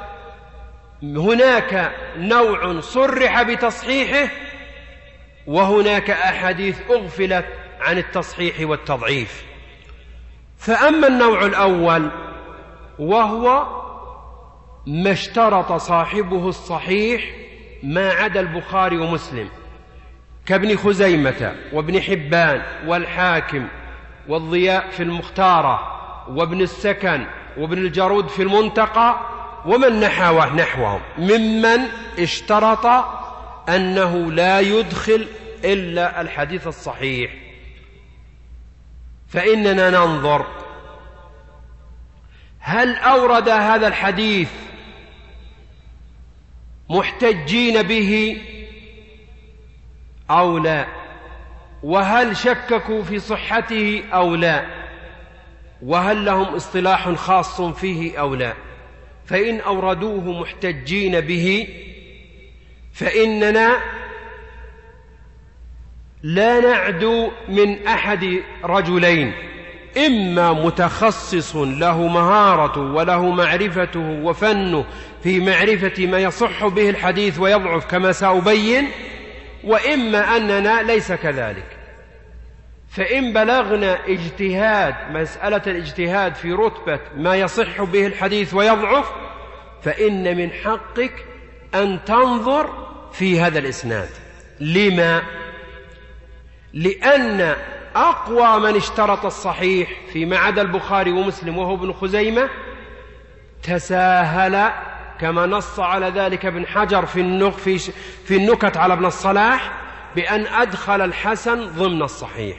هناك نوع صرح بتصحيحه وهناك أحاديث أغفلت عن التصحيح والتضعيف. فأما النوع الأول وهو ما اشترط صاحبه الصحيح ما عدا البخاري ومسلم كابن خزيمة وابن حبان والحاكم والضياء في المختارة وابن السكن وابن الجارود في المنتقى ومن نحوه نحوهم ممن اشترط أنه لا يدخل إلا الحديث الصحيح. فإننا ننظر هل أورد هذا الحديث محتجين به أو لا، وهل شككوا في صحته أو لا، وهل لهم اصطلاح خاص فيه أو لا. فإن أوردوه محتجين به فإننا لا نعدو من أحد رجلين، إما متخصص له مهارة وله معرفته وفنه في معرفة ما يصح به الحديث ويضعف كما سأبين، وإما أننا ليس كذلك. فإن بلغنا اجتهاد مسألة الاجتهاد في رتبة ما يصح به الحديث ويضعف فإن من حقك أن تنظر في هذا الإسناد. لما؟ لأن أقوى من اشترط الصحيح فيما عدا البخاري ومسلم وهو ابن خزيمة تساهل كما نص على ذلك ابن حجر في, في, في النكت على ابن الصلاح بأن أدخل الحسن ضمن الصحيح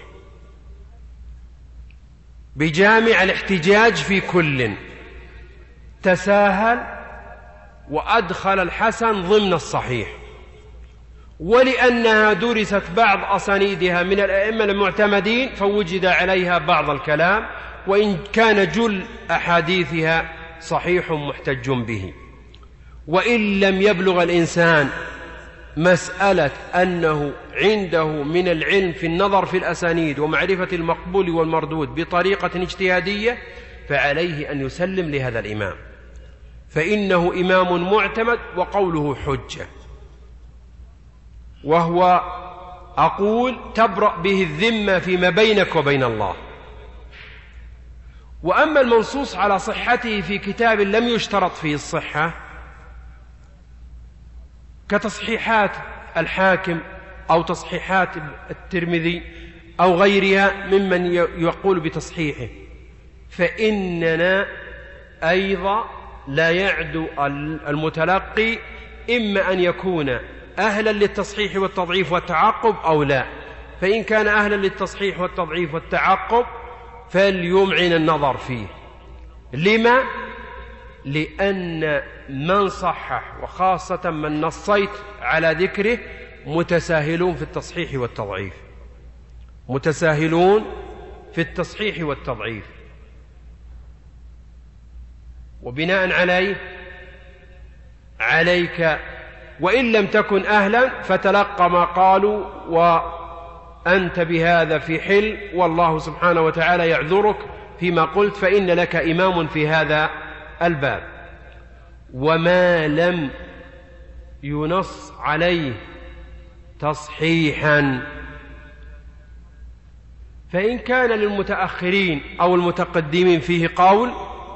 بجامع الاحتجاج في كل، تساهل وأدخل الحسن ضمن الصحيح. ولأنها درست بعض أسانيدها من الأئمة المعتمدين فوجد عليها بعض الكلام، وإن كان جل أحاديثها صحيح محتج به. وإن لم يبلغ الإنسان مسألة أنه عنده من العلم في النظر في الأسانيد ومعرفة المقبول والمردود بطريقة اجتهادية فعليه أن يسلم لهذا الإمام، فإنه إمام معتمد وقوله حجة، وهو أقول تبرأ به الذمة فيما بينك وبين الله. وأما المنصوص على صحته في كتاب لم يشترط فيه الصحة كتصحيحات الحاكم أو تصحيحات الترمذي أو غيرها ممن يقول بتصحيحه، فإننا أيضا لا يعدو المتلقي إما أن يكون أهلا للتصحيح والتضعيف والتعقب أو لا. فإن كان أهلا للتصحيح والتضعيف والتعقب فليمعن النظر فيه. لما؟ لأن من صحح وخاصة من نصيت على ذكره متساهلون في التصحيح والتضعيف، متساهلون في التصحيح والتضعيف. وبناء عليه عليك وإن لم تكن أهلا فتلقى ما قالوا وأنت بهذا في حل، والله سبحانه وتعالى يعذرك فيما قلت، فإن لك إمام في هذا الباب. وما لم ينص عليه تصحيحا، فإن كان للمتأخرين أو المتقدمين فيه قول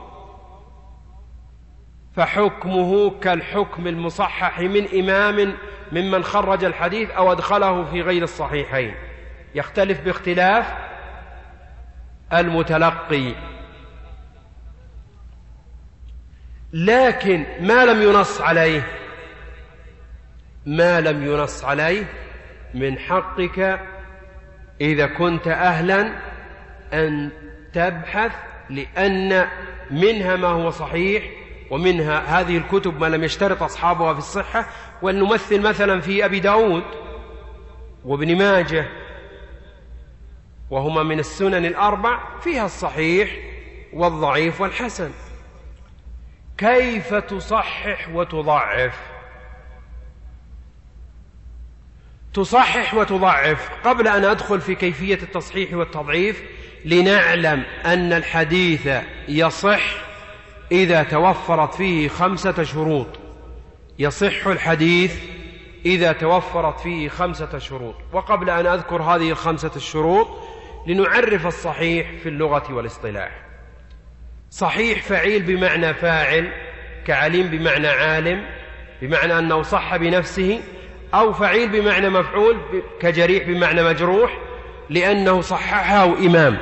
فحكمه كالحكم المصحح من إمام ممن خرج الحديث أو أدخله في غير الصحيحين، يختلف باختلاف المتلقي. لكن ما لم ينص عليه ما لم ينص عليه من حقك إذا كنت أهلا أن تبحث، لأن منها ما هو صحيح ومنها هذه الكتب ما لم يشترط أصحابها في الصحة. ولنمثل مثلا في أبي داود وابن ماجه وهما من السنن الأربع فيها الصحيح والضعيف والحسن. كيف تصحح وتضعف؟ تصحح وتضعف قبل أن أدخل في كيفية التصحيح والتضعيف لنعلم أن الحديث يصح إذا توفرت فيه خمسة شروط. يصح الحديث إذا توفرت فيه خمسة شروط. وقبل أن أذكر هذه الخمسة الشروط لنعرف الصحيح في اللغة والاصطلاح. صحيح فعيل بمعنى فاعل، كعليم بمعنى عالم بمعنى أنه صح بنفسه، أو فعيل بمعنى مفعول كجريح بمعنى مجروح لأنه صححه إمام.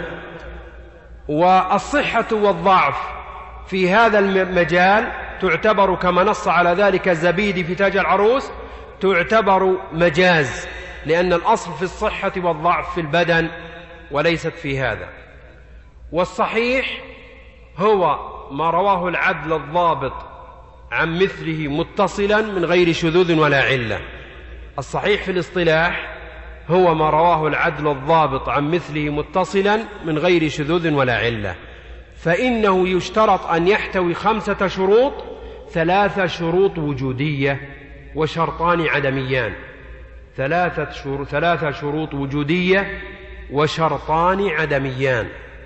والصحة والضعف في هذا المجال تعتبر كما نص على ذلك الزبيدي في تاج العروس تعتبر مجاز، لأن الأصل في الصحة والضعف في البدن وليست في هذا. والصحيح هو ما رواه العدل الضابط عن مثله متصلا من غير شذوذ ولا علة. الصحيح في الاصطلاح هو ما رواه العدل الضابط عن مثله متصلا من غير شذوذ ولا علة. فإنه يشترط أن يحتوي خمسة شروط، ثلاثة شروط وجودية وشرطان عدميان. ثلاثة شروط, ثلاثة شروط وجودية وشرطان عدميان.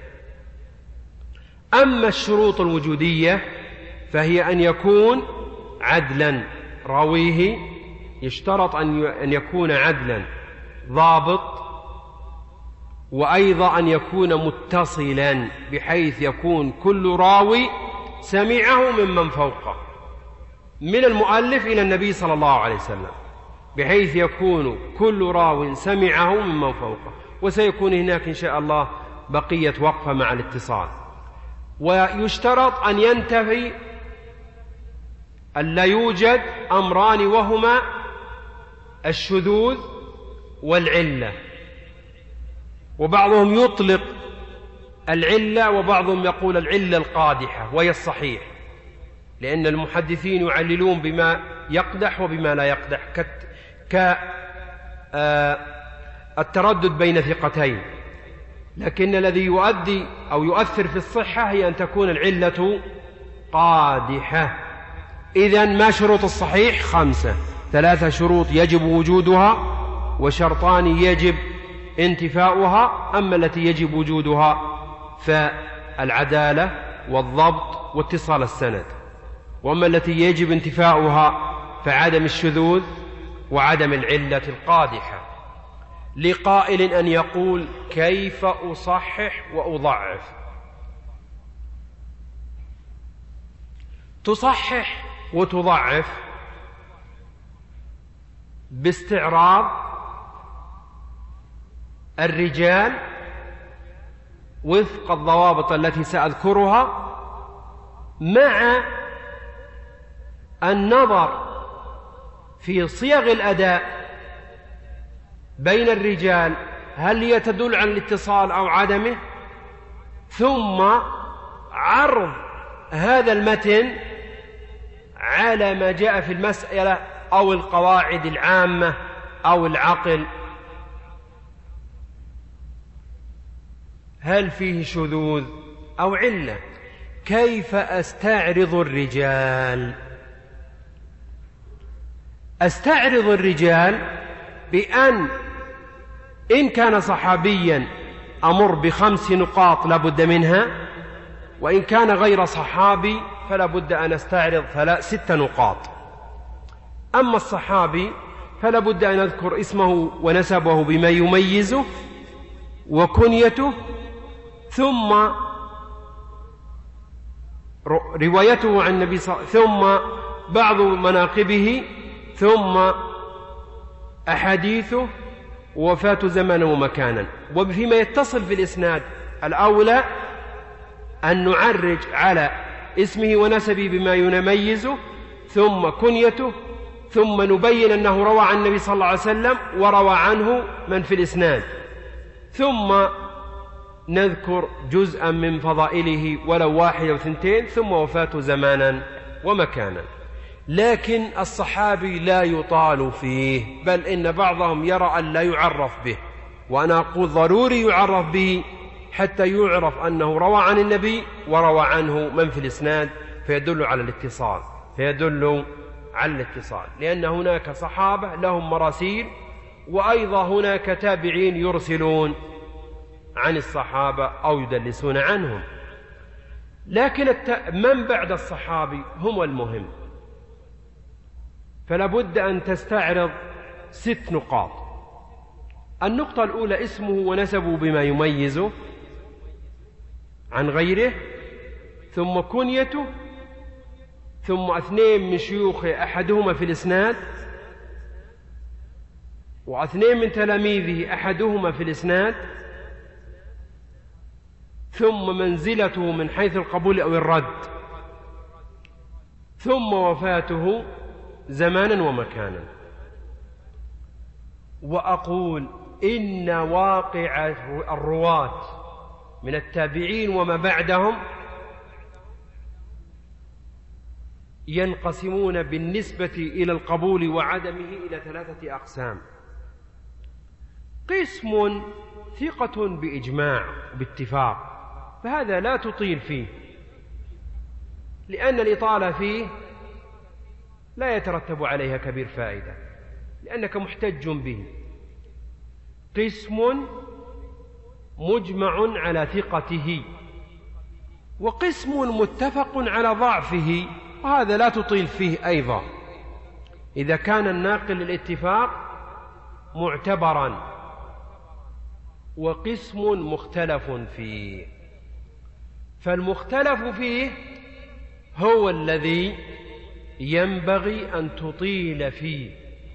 أما الشروط الوجودية فهي أن يكون عدلا راويه، يشترط أن يكون عدلا ضابط، وأيضا أن يكون متصلا بحيث يكون كل راوي سمعه ممن فوقه من المؤلف إلى النبي صلى الله عليه وسلم، بحيث يكون كل راو سمعه ممن فوقه. وسيكون هناك إن شاء الله بقية وقفة مع الاتصال. ويشترط أن ينتفي أن لا يوجد أمران وهما الشذوذ والعلة. وبعضهم يطلق العلة وبعضهم يقول العلة القادحة وهي الصحيح، لأن المحدثين يعللون بما يقدح وبما لا يقدح، كالتردد بين ثقتين. لكن الذي يؤدي أو يؤثر في الصحة هي أن تكون العلة قادحة. إذن ما شروط الصحيح؟ خمسة. ثلاثة شروط يجب وجودها وشرطان يجب انتفاؤها. أما التي يجب وجودها فالعدالة والضبط واتصال السند، وأما التي يجب انتفاؤها فعدم الشذوذ وعدم العلة القادحة. لقائل أن يقول كيف أصحح وأضعف؟ تصحح وتضعف باستعراض الرجال وفق الضوابط التي سأذكرها، مع النظر في صيغ الأداء بين الرجال هل هي تدل على الاتصال أو عدمه، ثم عرض هذا المتن على ما جاء في المسألة أو القواعد العامة أو العقل، هل فيه شذوذ أو علة. كيف أستعرض الرجال؟ أستعرض الرجال بأن إن كان صحابيا أمر بخمس نقاط لا بد منها، وإن كان غير صحابي فلا بد أن أستعرض ست نقاط. أما الصحابي فلا بد أن أذكر اسمه ونسبه بما يميزه وكنيته، ثم روايته عن النبي صلى الله عليه وسلم، ثم بعض مناقبه، ثم أحاديثه، ووفاة زمانا ومكانا. وفيما يتصل في الإسناد الأولى أن نعرج على اسمه ونسبه بما يميزه، ثم كنيته، ثم نبين أنه روى عن النبي صلى الله عليه وسلم وروى عنه من في الإسناد، ثم نذكر جزءا من فضائله ولو واحد أو ثنتين، ثم وفاته زمانا ومكانا. لكن الصحابي لا يطال فيه، بل إن بعضهم يرى أن لا يعرف به، وأنا أقول ضروري يعرف به حتى يعرف أنه روى عن النبي وروى عنه من في الإسناد، فيدل على الاتصال فيدل على الاتصال لأن هناك صحابة لهم مراسيل، وأيضا هناك تابعين يرسلون عن الصحابة أو يدلسون عنهم. لكن من بعد الصحابي هم المهم، فلا بد أن تستعرض ست نقاط. النقطة الأولى اسمه ونسبه بما يميزه عن غيره، ثم كنيته، ثم اثنين من شيوخه أحدهما في الإسناد، واثنين من تلاميذه أحدهما في الإسناد، ثم منزلته من حيث القبول أو الرد، ثم وفاته زمانا ومكانا. وأقول إن واقع الرواة من التابعين وما بعدهم ينقسمون بالنسبة إلى القبول وعدمه إلى ثلاثة أقسام. قسم ثقة بإجماع باتفاق، فهذا لا تطيل فيه، لأن الإطالة فيه لا يترتب عليها كبير فائدة، لأنك محتج به. قسم مجمع على ثقته، وقسم متفق على ضعفه، وهذا لا تطيل فيه أيضا إذا كان الناقل للاتفاق معتبرا. وقسم مختلف فيه، فالمختلف فيه هو الذي ينبغي أن تطيل فيه.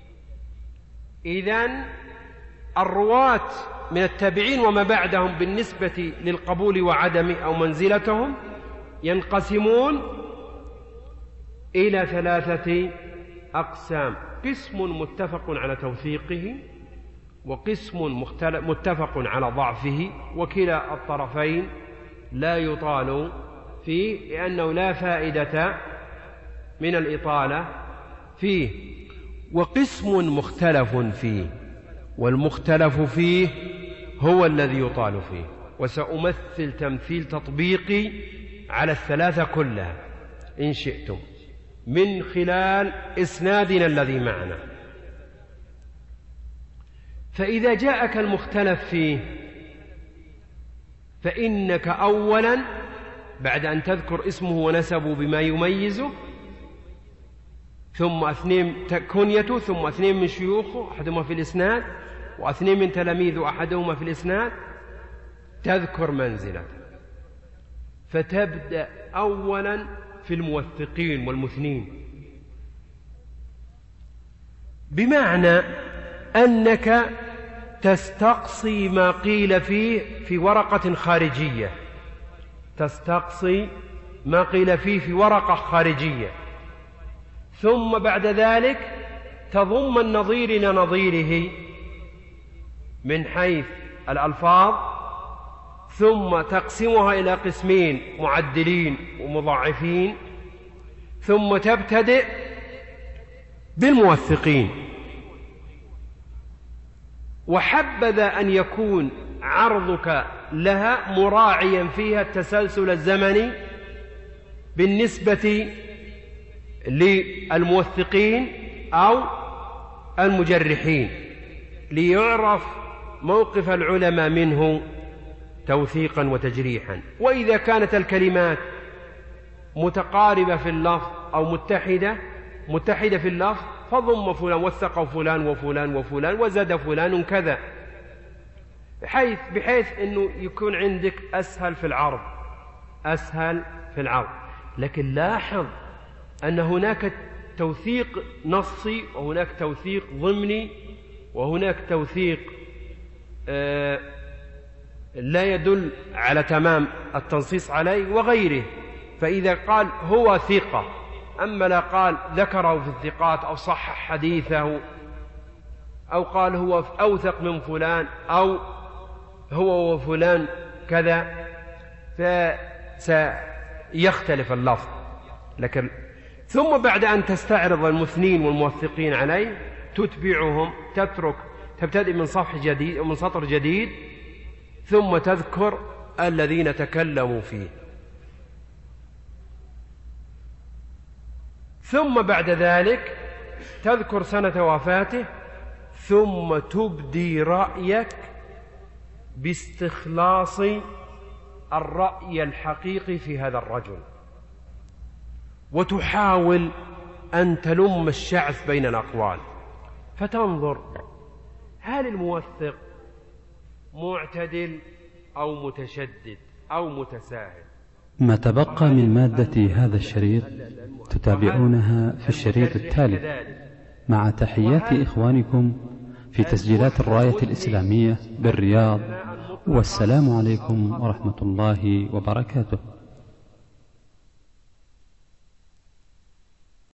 إذن الرواة من التابعين وما بعدهم بالنسبة للقبول وعدمه أو منزلتهم ينقسمون إلى ثلاثة أقسام: قسم متفق على توثيقه، وقسم متفق على ضعفه، وكلا الطرفين لا يطال فيه لأنه لا فائدة من الإطالة فيه. وقسم مختلف فيه، والمختلف فيه هو الذي يطال فيه. وسأمثل تمثيل تطبيقي على الثلاثة كلها إن شئتم من خلال إسنادنا الذي معنا. فإذا جاءك المختلف فيه فإنك أولا بعد أن تذكر اسمه ونسبه بما يميزه، ثم اثنين كنيته، ثم اثنين من شيوخه أحدهما في الإسناد، واثنين من تلاميذه أحدهما في الإسناد، تذكر منزلته. فتبدأ أولا في الموثقين والمثنين، بمعنى أنك تستقصي ما قيل فيه في ورقة خارجية، تستقصي ما قيل فيه في ورقة خارجية، ثم بعد ذلك تضم النظير إلى نظيره من حيث الألفاظ، ثم تقسمها إلى قسمين معدلين ومضاعفين، ثم تبتدئ بالموثقين. وحبذا أن يكون عرضك لها مراعيا فيها التسلسل الزمني بالنسبة للموثقين أو المجرحين، ليعرف موقف العلماء منه توثيقا وتجريحا. وإذا كانت الكلمات متقاربة في اللفظ أو متحدة متحدة في اللفظ فضم فلان وثق فلان وفلان وفلان وزاد فلان كذا، بحيث, بحيث أنه يكون عندك أسهل في العرض أسهل في العرض. لكن لاحظ أن هناك توثيق نصي وهناك توثيق ضمني وهناك توثيق آه لا يدل على تمام التنصيص عليه وغيره. فإذا قال هو ثقة، أما لا قال ذكره في الثقات أو صحح حديثه أو قال هو أوثق من فلان أو هو وفلان كذا، فسيختلف اللفظ. لكن ثم بعد أن تستعرض المثنين والموثقين عليه تتبعهم، تترك تبتدئ من صفح جديد ومن سطر جديد، ثم تذكر الذين تكلموا فيه، ثم بعد ذلك تذكر سنة وفاته، ثم تبدي رأيك باستخلاص الرأي الحقيقي في هذا الرجل، وتحاول أن تلم الشعث بين الأقوال، فتنظر هل الموثق معتدل أو متشدد أو متساهل. ما تبقى من مادة هذا الشريط تتابعونها في الشريط التالي، مع تحيات إخوانكم في تسجيلات الراية الإسلامية بالرياض، والسلام عليكم ورحمة الله وبركاته.